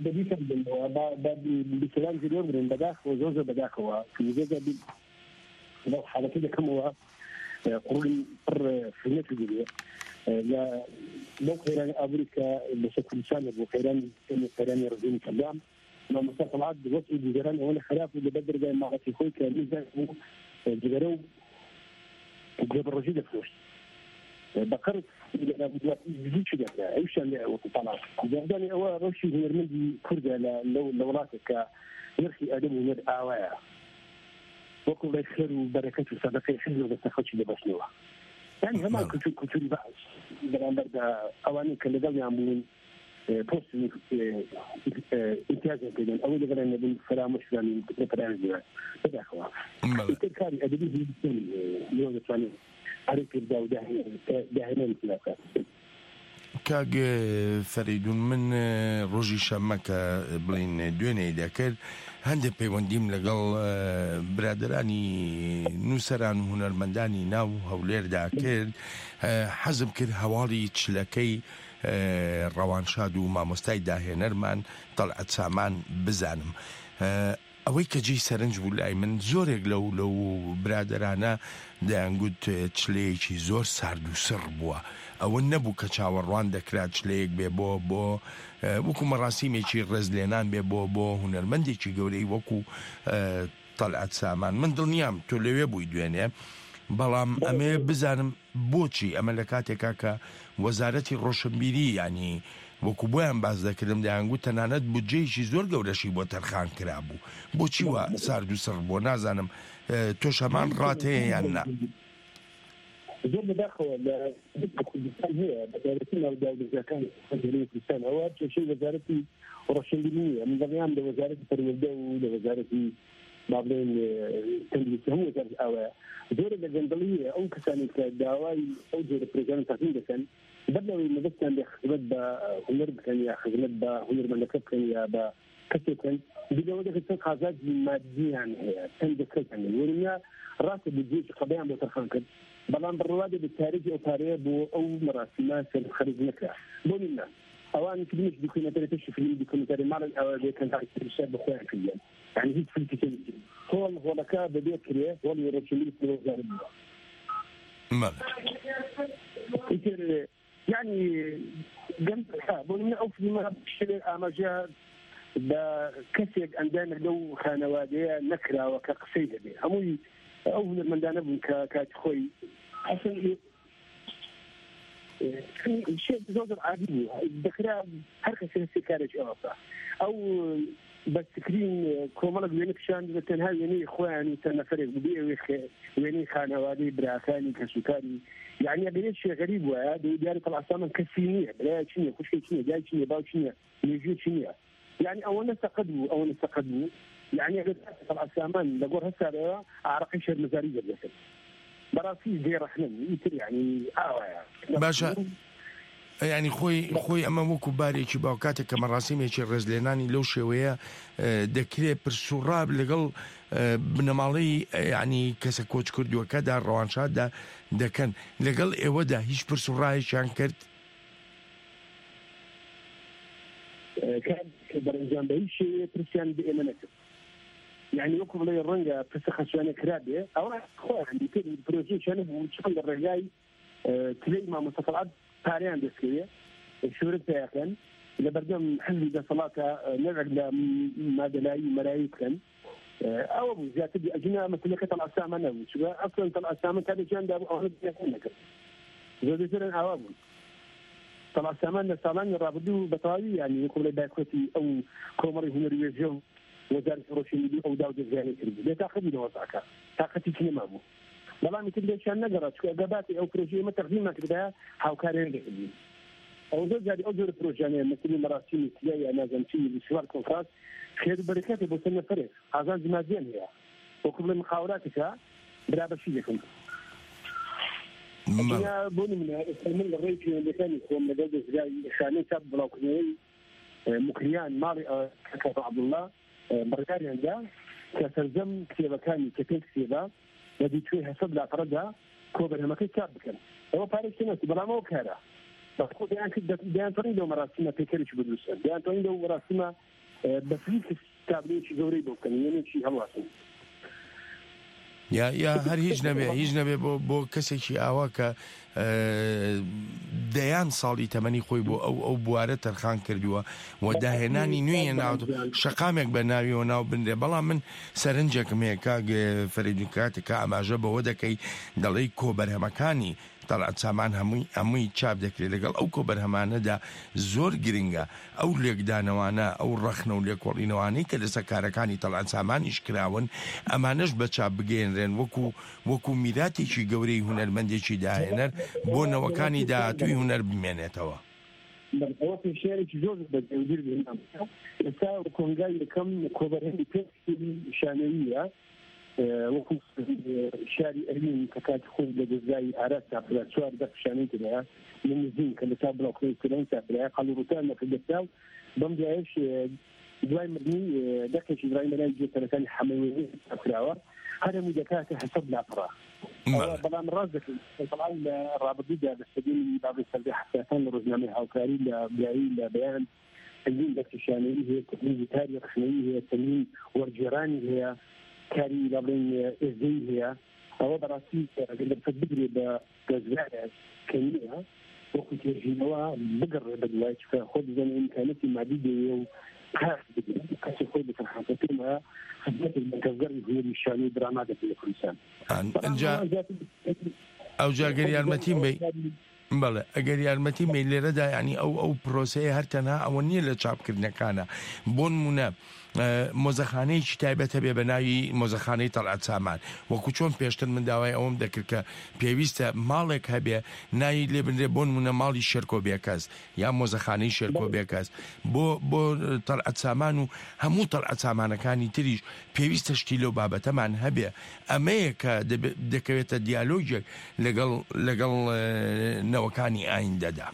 بسلام جلوه برن بداخل وزوزة بداخل وزوزة لو حالتي دەکەمەوە قڕی پڕ فرنێت بێ لەو قەیرانی ئەمریکا بەسەر کوردستانە بۆ قەیرانی قەیرانی ڕزینی کەلام مامۆستا طەلعات وەکی دیگەران ئەوە خراپ و لەبەر دەرگای ماڵەتی خۆی کە میزان و جگەرە و گوێبڕۆژی دەفرۆشت بەقەر زیچ دەکرا ئەوشان وەکو طەلعات جاردانی ئەوە ڕۆشی هونەرمەندی کوردە لە وڵاتێک کە نرخی ئەدەب و هونەر ئاوایە وەکو لای خێر و بەرەکەت و سەدەقەی حیزب و دەستە خەڵکی دەبەستنەوە یعنی هەمان کولتوری بەعس بەرامبەر ئەوانەی کە لەگەڵیان بوون پۆست امتیازیان پێدەن ئەوەی لەگەڵیان نەبوون فرامۆشیان لەپەرایان دێوان بەداخەوە کاری ئەدەبی هیچ لێوە دەتوانێت هەرێک کردا و داهێنان خلافات کاگ فەریدون من ڕۆژی شەممەکە بڵین دوێنێ دەکرد هەندێک پەیوەندیم لەگەڵ برادرانی نووسەران و هونەرمەندانی ناو هەولێردا کرد حەزم کرد هەواڵی چلەکەی ڕەوانشاد و مامۆستای داهێنەرمان تەڵعەت سامان بزانم ئەوەی کە جێی سەرنج بوو لای من زۆرێک لەو لەو برادرانە دەیانگوت چلەیەکی زۆر سارد و سڕ بووە ئەوە نەبوو کە چاوەڕوان دەکرات چلەیەک بێ بۆ بۆ وەکو مەڕاستیمێکی ڕێزلێنان بێ بۆ بۆ هونەرمەندێکی گەورەی وەکو تەڵعەت سامان من دڵنیام تۆ لەوێ بووی دوێنێ بەڵام ئەمێ بزانم بۆچی ئەمە لە کاتێکا کە وەزارەتی ڕۆشنبیری ینی وەکو بۆیان باز دەکردم دەیانگوت تەنانەت بودجەیەکی زۆر گەورەشی بۆ تەرخان کرا بوو بۆچی وە سارد و سڕ بۆ نازانم تۆشەمان ڕاتەیە یان نا زۆر بەداخەوە لە کوردستان هەیە بەدارەتی ناوداوزەکان کوردستان ئەوە کێشەی وەزارەتی ڕۆشنبیری نیە من دەڵیان لە وەزارەتی پەروەردە و لە وەزارەتی با بڵێن تەندروستی هەموو وەزارەت ئاوایە زۆرە لە گەندەڵیە ئەو کەسانی کە داوای ئەو جۆرە پرۆژیان تەقدیم دەکەن بەرنەوەی مەبەستیان بێ خزمەت بە هونەر بکەن یا خزمەت بە هونەرمەندەکە بکەن یا بە کەسێک بکەن بلەوە دەکەن چەند قازاجی مادییان هەیە چەند دەکەن وەرنیا ڕاستە بودجەیەکی قەبەیان بۆ تەرخان کرد بەڵام بڕوادە بە تاریخی ئەو پارەیە بۆ ئەو مەراسیمە سەر خەرج نەکرا بۆ منە ئەوان کردنش دوکمنتەری فیلمی دوکمنتەری ماڵن ئەوە بێکەن تاکیشار بەخۆیان کردیان یعنی هیچ فیلمی هۆڵ هۆڵەکە بەبێ کرێ هۆڵی ڕۆشنبیری پرۆژار بووە يعني جنب بقولنا أو في ما بشتري أماجا بكسر عندنا لو خانوادية نكرة وكقصيدة بي أموي أول من دانا بك كاتخوي عشان الشيء بزود عادي الذكرى حركة سياسية كارج أوصى أو بس تكرين كومالك وينك شان بتنها ويني إخواني تنفرق ببيع ويني خانوادي براكاني كسكري يعني أقول شيء غريب وهذا ديار طلع سامن كسينية بلا شيء كل شيء شيء جاي شيء باو شيء يجي شيء يعني أول نستقدموا أول نستقدموا يعني أقول طلع سامن لقول هسه أعرق شيء مزاري جدا براسي زي رحنا يتر يعني آه باشا يعني خوي خوي اما وەکو بارێکی باوکاتێک کە مەڕاستیمێکی ڕێزلێنانی لەو شێوەیە دەکرێت پرسوڕاب لەگەڵ بنەماڵەی ینی کەسە کۆچ کردووەکەدا ڕەوانشاددا دەکەن لەگەڵ ئێوەدا هیچ پرسوڕایەکیان کرد بەرەنجام بە هیچ شێوەیە پرسیان بە ئێمە نەکرد يعني وەکو بڵێ ڕەنگە پرسە خەسوانە کرابێ ئەوە خۆیان پرۆژەیەکیان بوو چۆن لە ڕێگای تلەی مامۆستا طەلعەت پاریان دەستکەوێ شورت پێیەکەن لە بەردەم حزبی دەسەڵاتە نەوێک لە مادەلایی مەرایی بکەن ئەوە بوو زیاتر ئەجنا مەسلەکە طەلعەت سامان نەبوو چونکە ئەسڵەن طەلعەت سامان کاتێکیاندا بوو ئەوە بێتن نەکرد زۆرترن ئاوا بوون طەلعەت سامان لە ساڵانی ڕابردوو بەتەواوی یعنی وەکو بڵێ دایکۆتی ئەو کۆمەڵی هونەری وێژە و وەزارەتی ڕۆشنبیری ئەو داو دەزیانی کردی بێ تاقەتی لەوەزاکە تاقەتی نەما بوو بەڵامی تر لێکیان نەگەڕات چونکە ئەگەباتی ئەو پرۆژەیە مە تەقدیم نەکردایە هاوکاریان دەکردین ئەو زۆر جاری ئەو جۆرە پرۆژانەیە مەسەلی مەراسیمی تلای یا نازانچی فیستیڤال کۆنفرانس خێر و بەرەکەتێ بۆ سەر نەفەرێک ئازان جمازیان هەیە وەکو بڵێ مخاوراتێکە برا بەشی دەکەم بۆ نمونە من لە ڕێی پەیوەندەکانی خۆم لەگەڵ دەستگای شانەی چاپ بڵاوکردنەوەی مکریان ماڵی کەکەت عەبدوڵڵا بڕیاریاندا کە سەرجەم کتێبەکانی کە پێنج کتێبە لە دیتوێ هەسەد لاپەڕەدا کۆبەرهەمەکەی چاپ بکەن ئەوە پارێکی نەوتی بەڵام ئەو کارە بەخۆ دەیان کرد دەیانتوانین لەو مەراسیمە پێکەرێکی بدروستن دەیانتوانین لەو مەراسیمە بەفری تابلۆیەکی گەورەی بۆ بکەن یەنێکی هەڵواسن یا یا هەر هیچ نەبێ هیچ نەبێ بۆ بۆ کەسێکی ئاوا کە دەیان ساڵی تەمەنی خۆی بۆ ئەو ئەو بوارە تەرخان کردووە و داهێنانی نوێیە ناو شەقامێک بە ناویەوە ناو بنرێ بەڵام من سەرنجێکم هەیە کاک فەریدون کاتێکە ئاماژە بەوە دەکەی دەڵێی کۆبەرهەمەکانی تەڵعەت سامان هەمووی هەمووی چاپ دەکرێت لەگەڵ ئەو کۆبەرهەمانەدا زۆر گرنگە ئەو لێکدانەوانە ئەو ڕەخنە و لێکۆڵینەوانەی کە لەسەر کارەکانی تەڵعەت سامانیش کراون ئەمانەش بە چاپ بگەێنرێن وەکو وەکو میراتێکی گەورەی هونەرمەندێکی داهێنەر بۆ نەوەکانی داهاتووی هونەر بمێنێتەوە ئەوە پێشێرێکی زۆر بەدەویر بێنام ئێستا کۆنگای یەکەم کۆبەرهێنی پێنج شانەویە وەکو شاری ئەرمین کە کاتی خۆی لە دەستگای ئاراس چاپرا چوار دە پیشانەی ترەیە من نزیک کە لە تا بڵاوکردنەوەی کردن چاپرایە قەڵوڕوتان نەکردەکراو بەم جایش دوای مردنی دەکێکی دوای مەلای جێتەرەکانی حەمەوێ چاپراوە هەرەمووی دەکاتە هەسەد لاپڕا بەڵام ڕاست دەکەین طبعا لە ڕابردوودا دەستەدێنی بابی سەردەی حساسان لە ڕۆژنامەی هاوکاری لە بیایی لە بەیان تەنین دەکتشانەی هەیە تەنین تاری ڕخنەیی هەیە تەنین وەرجێرانی هەیە کاری لەبڵین ئێزدەی هەیە ئەوە بەڕاستی لەبسەد بگرێ بە گەزرایە کەنیە وەکو تێژینەوە بگەڕێ بە دوای چکە خۆ بزانێ ئیمکانەتی مادی دەوێ و کار بگرێ کەسی خۆی بکەن پێمە خدمەتی بەکەزگەڕی هوێری شانی دراما دەکەی لە کوردستان ئەنجا ئەو جاگەری یارمەتیم بێ بەڵێ ئەگەر یارمەتی مەی لێرەدا ینی ئەو ئەو پرۆسەیە هەر تەنها ئەوە نییە لە چاپکردنەکانە بۆ نمونە مۆزەخانەیەکی تایبەتە بێ بە ناوی مۆزەخانەی تەڵعەت سامان وەکو چۆن پێشتر من داوای ئەوم دەکرد کە پێویستە ماڵێک هەبێ ناوی لێ بنرێ بۆ نمونە ماڵی شێرکۆ بێکەس یا مۆزەخانەی شێرکۆ بێکەس بۆ بۆ تەڵعەت سامان و هەموو تەڵعەت سامانەکانی تریش پێویستە شتی لەو بابەتەمان هەبێ ئەمەیە کە دەکەوێتە دیالۆژێک لەگەڵ لەگەڵ نەوەکانی ئایندەدا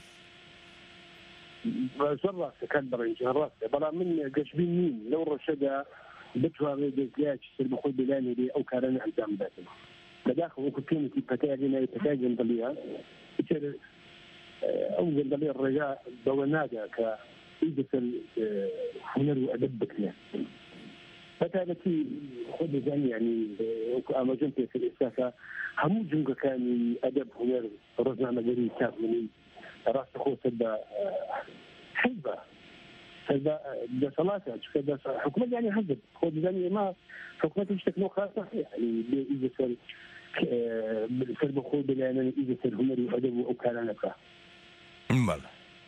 زۆر ڕاستەکان بەڕێنجە ڕاستە بەڵام من گەشتبین نیم لەو ڕۆژەدا بتوانێت دەستگایەکی سەر بەخۆی بلانێ بێ ئەو کارانە ئەنجام بداتن بەداخە وەکو پێمێکی پەتای ناوی پەتای گەندەڵیە ئیتر ئەو گەندەڵی ڕێگا بەوە نادا کە ئیدەسەر هونەر و ئەدەب بکرێت بەتابەتی خۆ دەزانی ینی وەکو ئاماژەم پێکرد ئێستاکە هەموو جونگەکانی ئەدەب هونەر ڕۆژنامەگەری چاپلنی ڕاستە خۆ سەر بە حیبە سەر بە دەسەڵاتە چکە حکومەت یانی حەزب خۆ دەزانی ئێمە حکومەتی شتێکنەوە خاصە بێ ئیدەسەر سەر بەخۆ بلایەنە ئیدەسەر هونەر و ئەدەب و ئەو کارانە بکە بەڵێ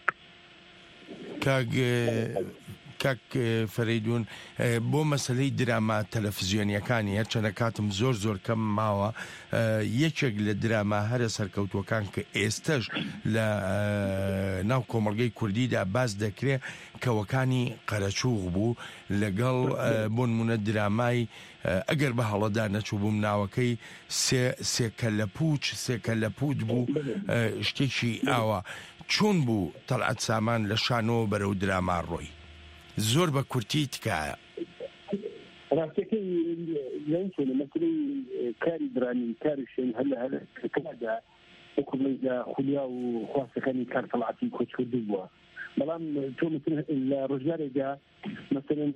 کاک کاک فەریدون بۆ مەسلەی دراما تەلەڤیزیۆنیەکانی هەرچەندە کاتم زۆر زۆر کەم ماوە یەکێک لە دراما هەرە سەرکەوتوەکان کە ئێستش لە ناو کۆمەڵگەی کوردیدا باس دەکرێت کەوەکانی قەرەچووغ بوو لەگەڵ بۆ نمونە درامای ئەگەر بە هەڵەدا نەچوو بووم ناوەکەی سێکە لە پوچ سێکە لە پوت بوو شتێکی ئاوە چۆن بوو تەڵعەت سامان لە شانەوە بەرەو دراما ڕۆی زۆر بە کورتی تکایە ڕاستەکەی لەنچۆنە مەسلەی کاری درانی کاری شوێن هەلە هەلەکەدا وەکوڵیدا خولیا و خواستەکانی کار تەڵعەتی کۆچکردو بووە بەڵام تۆ لە ڕۆژگارێکدا مەسەلەن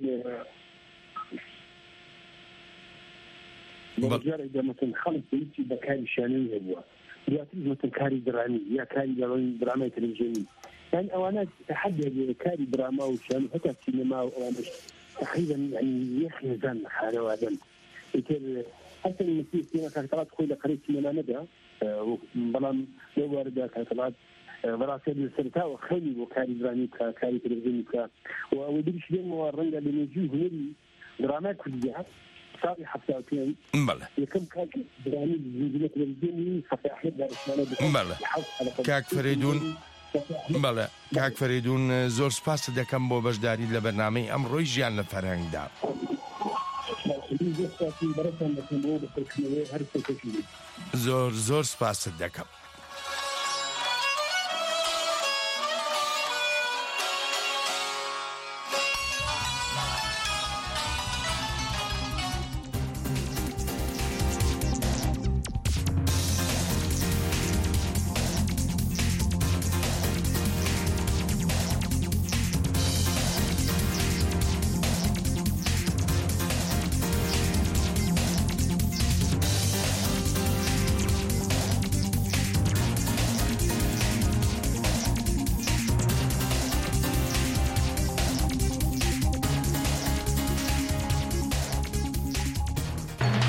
ڕۆژگارێکدا مەسەلەن خەڵک پێویستی بە کاری شانەوی هەبووە دواتر مەسەلەن کاری درانی یا کاری لەڕۆی درامای تەلەڤیزیۆنی يعني أوانات تحدي كاري دراما وشان حتى السينما وأوانش تقريبا يعني يخي زن حالة وادم يتر حتى المسيح فينا كانت خويلة قريب سينما ندى بلام لو واردة كانت براسل السرطة وخلي وكاري درامي كاري تلفزيوني ودريش دين موارنة لنجيه هنري دراما كلها صاري حفلاتين بله يكم كاك درامي زنجينة تلفزيوني صفي أحد دار إسمانا بله كاك فريدون بەڵێ کاک فەریدون زۆر سپاس دەکەم بۆ بەشداری لە بەرنامەی ئەمڕۆی ژیان لە فەرهەنگدا زۆر سپاسی بەرەتان دەکەم بۆ بەسەرکردنەوەی هەر سێکەشی زۆر زۆر سپاست دەکەم.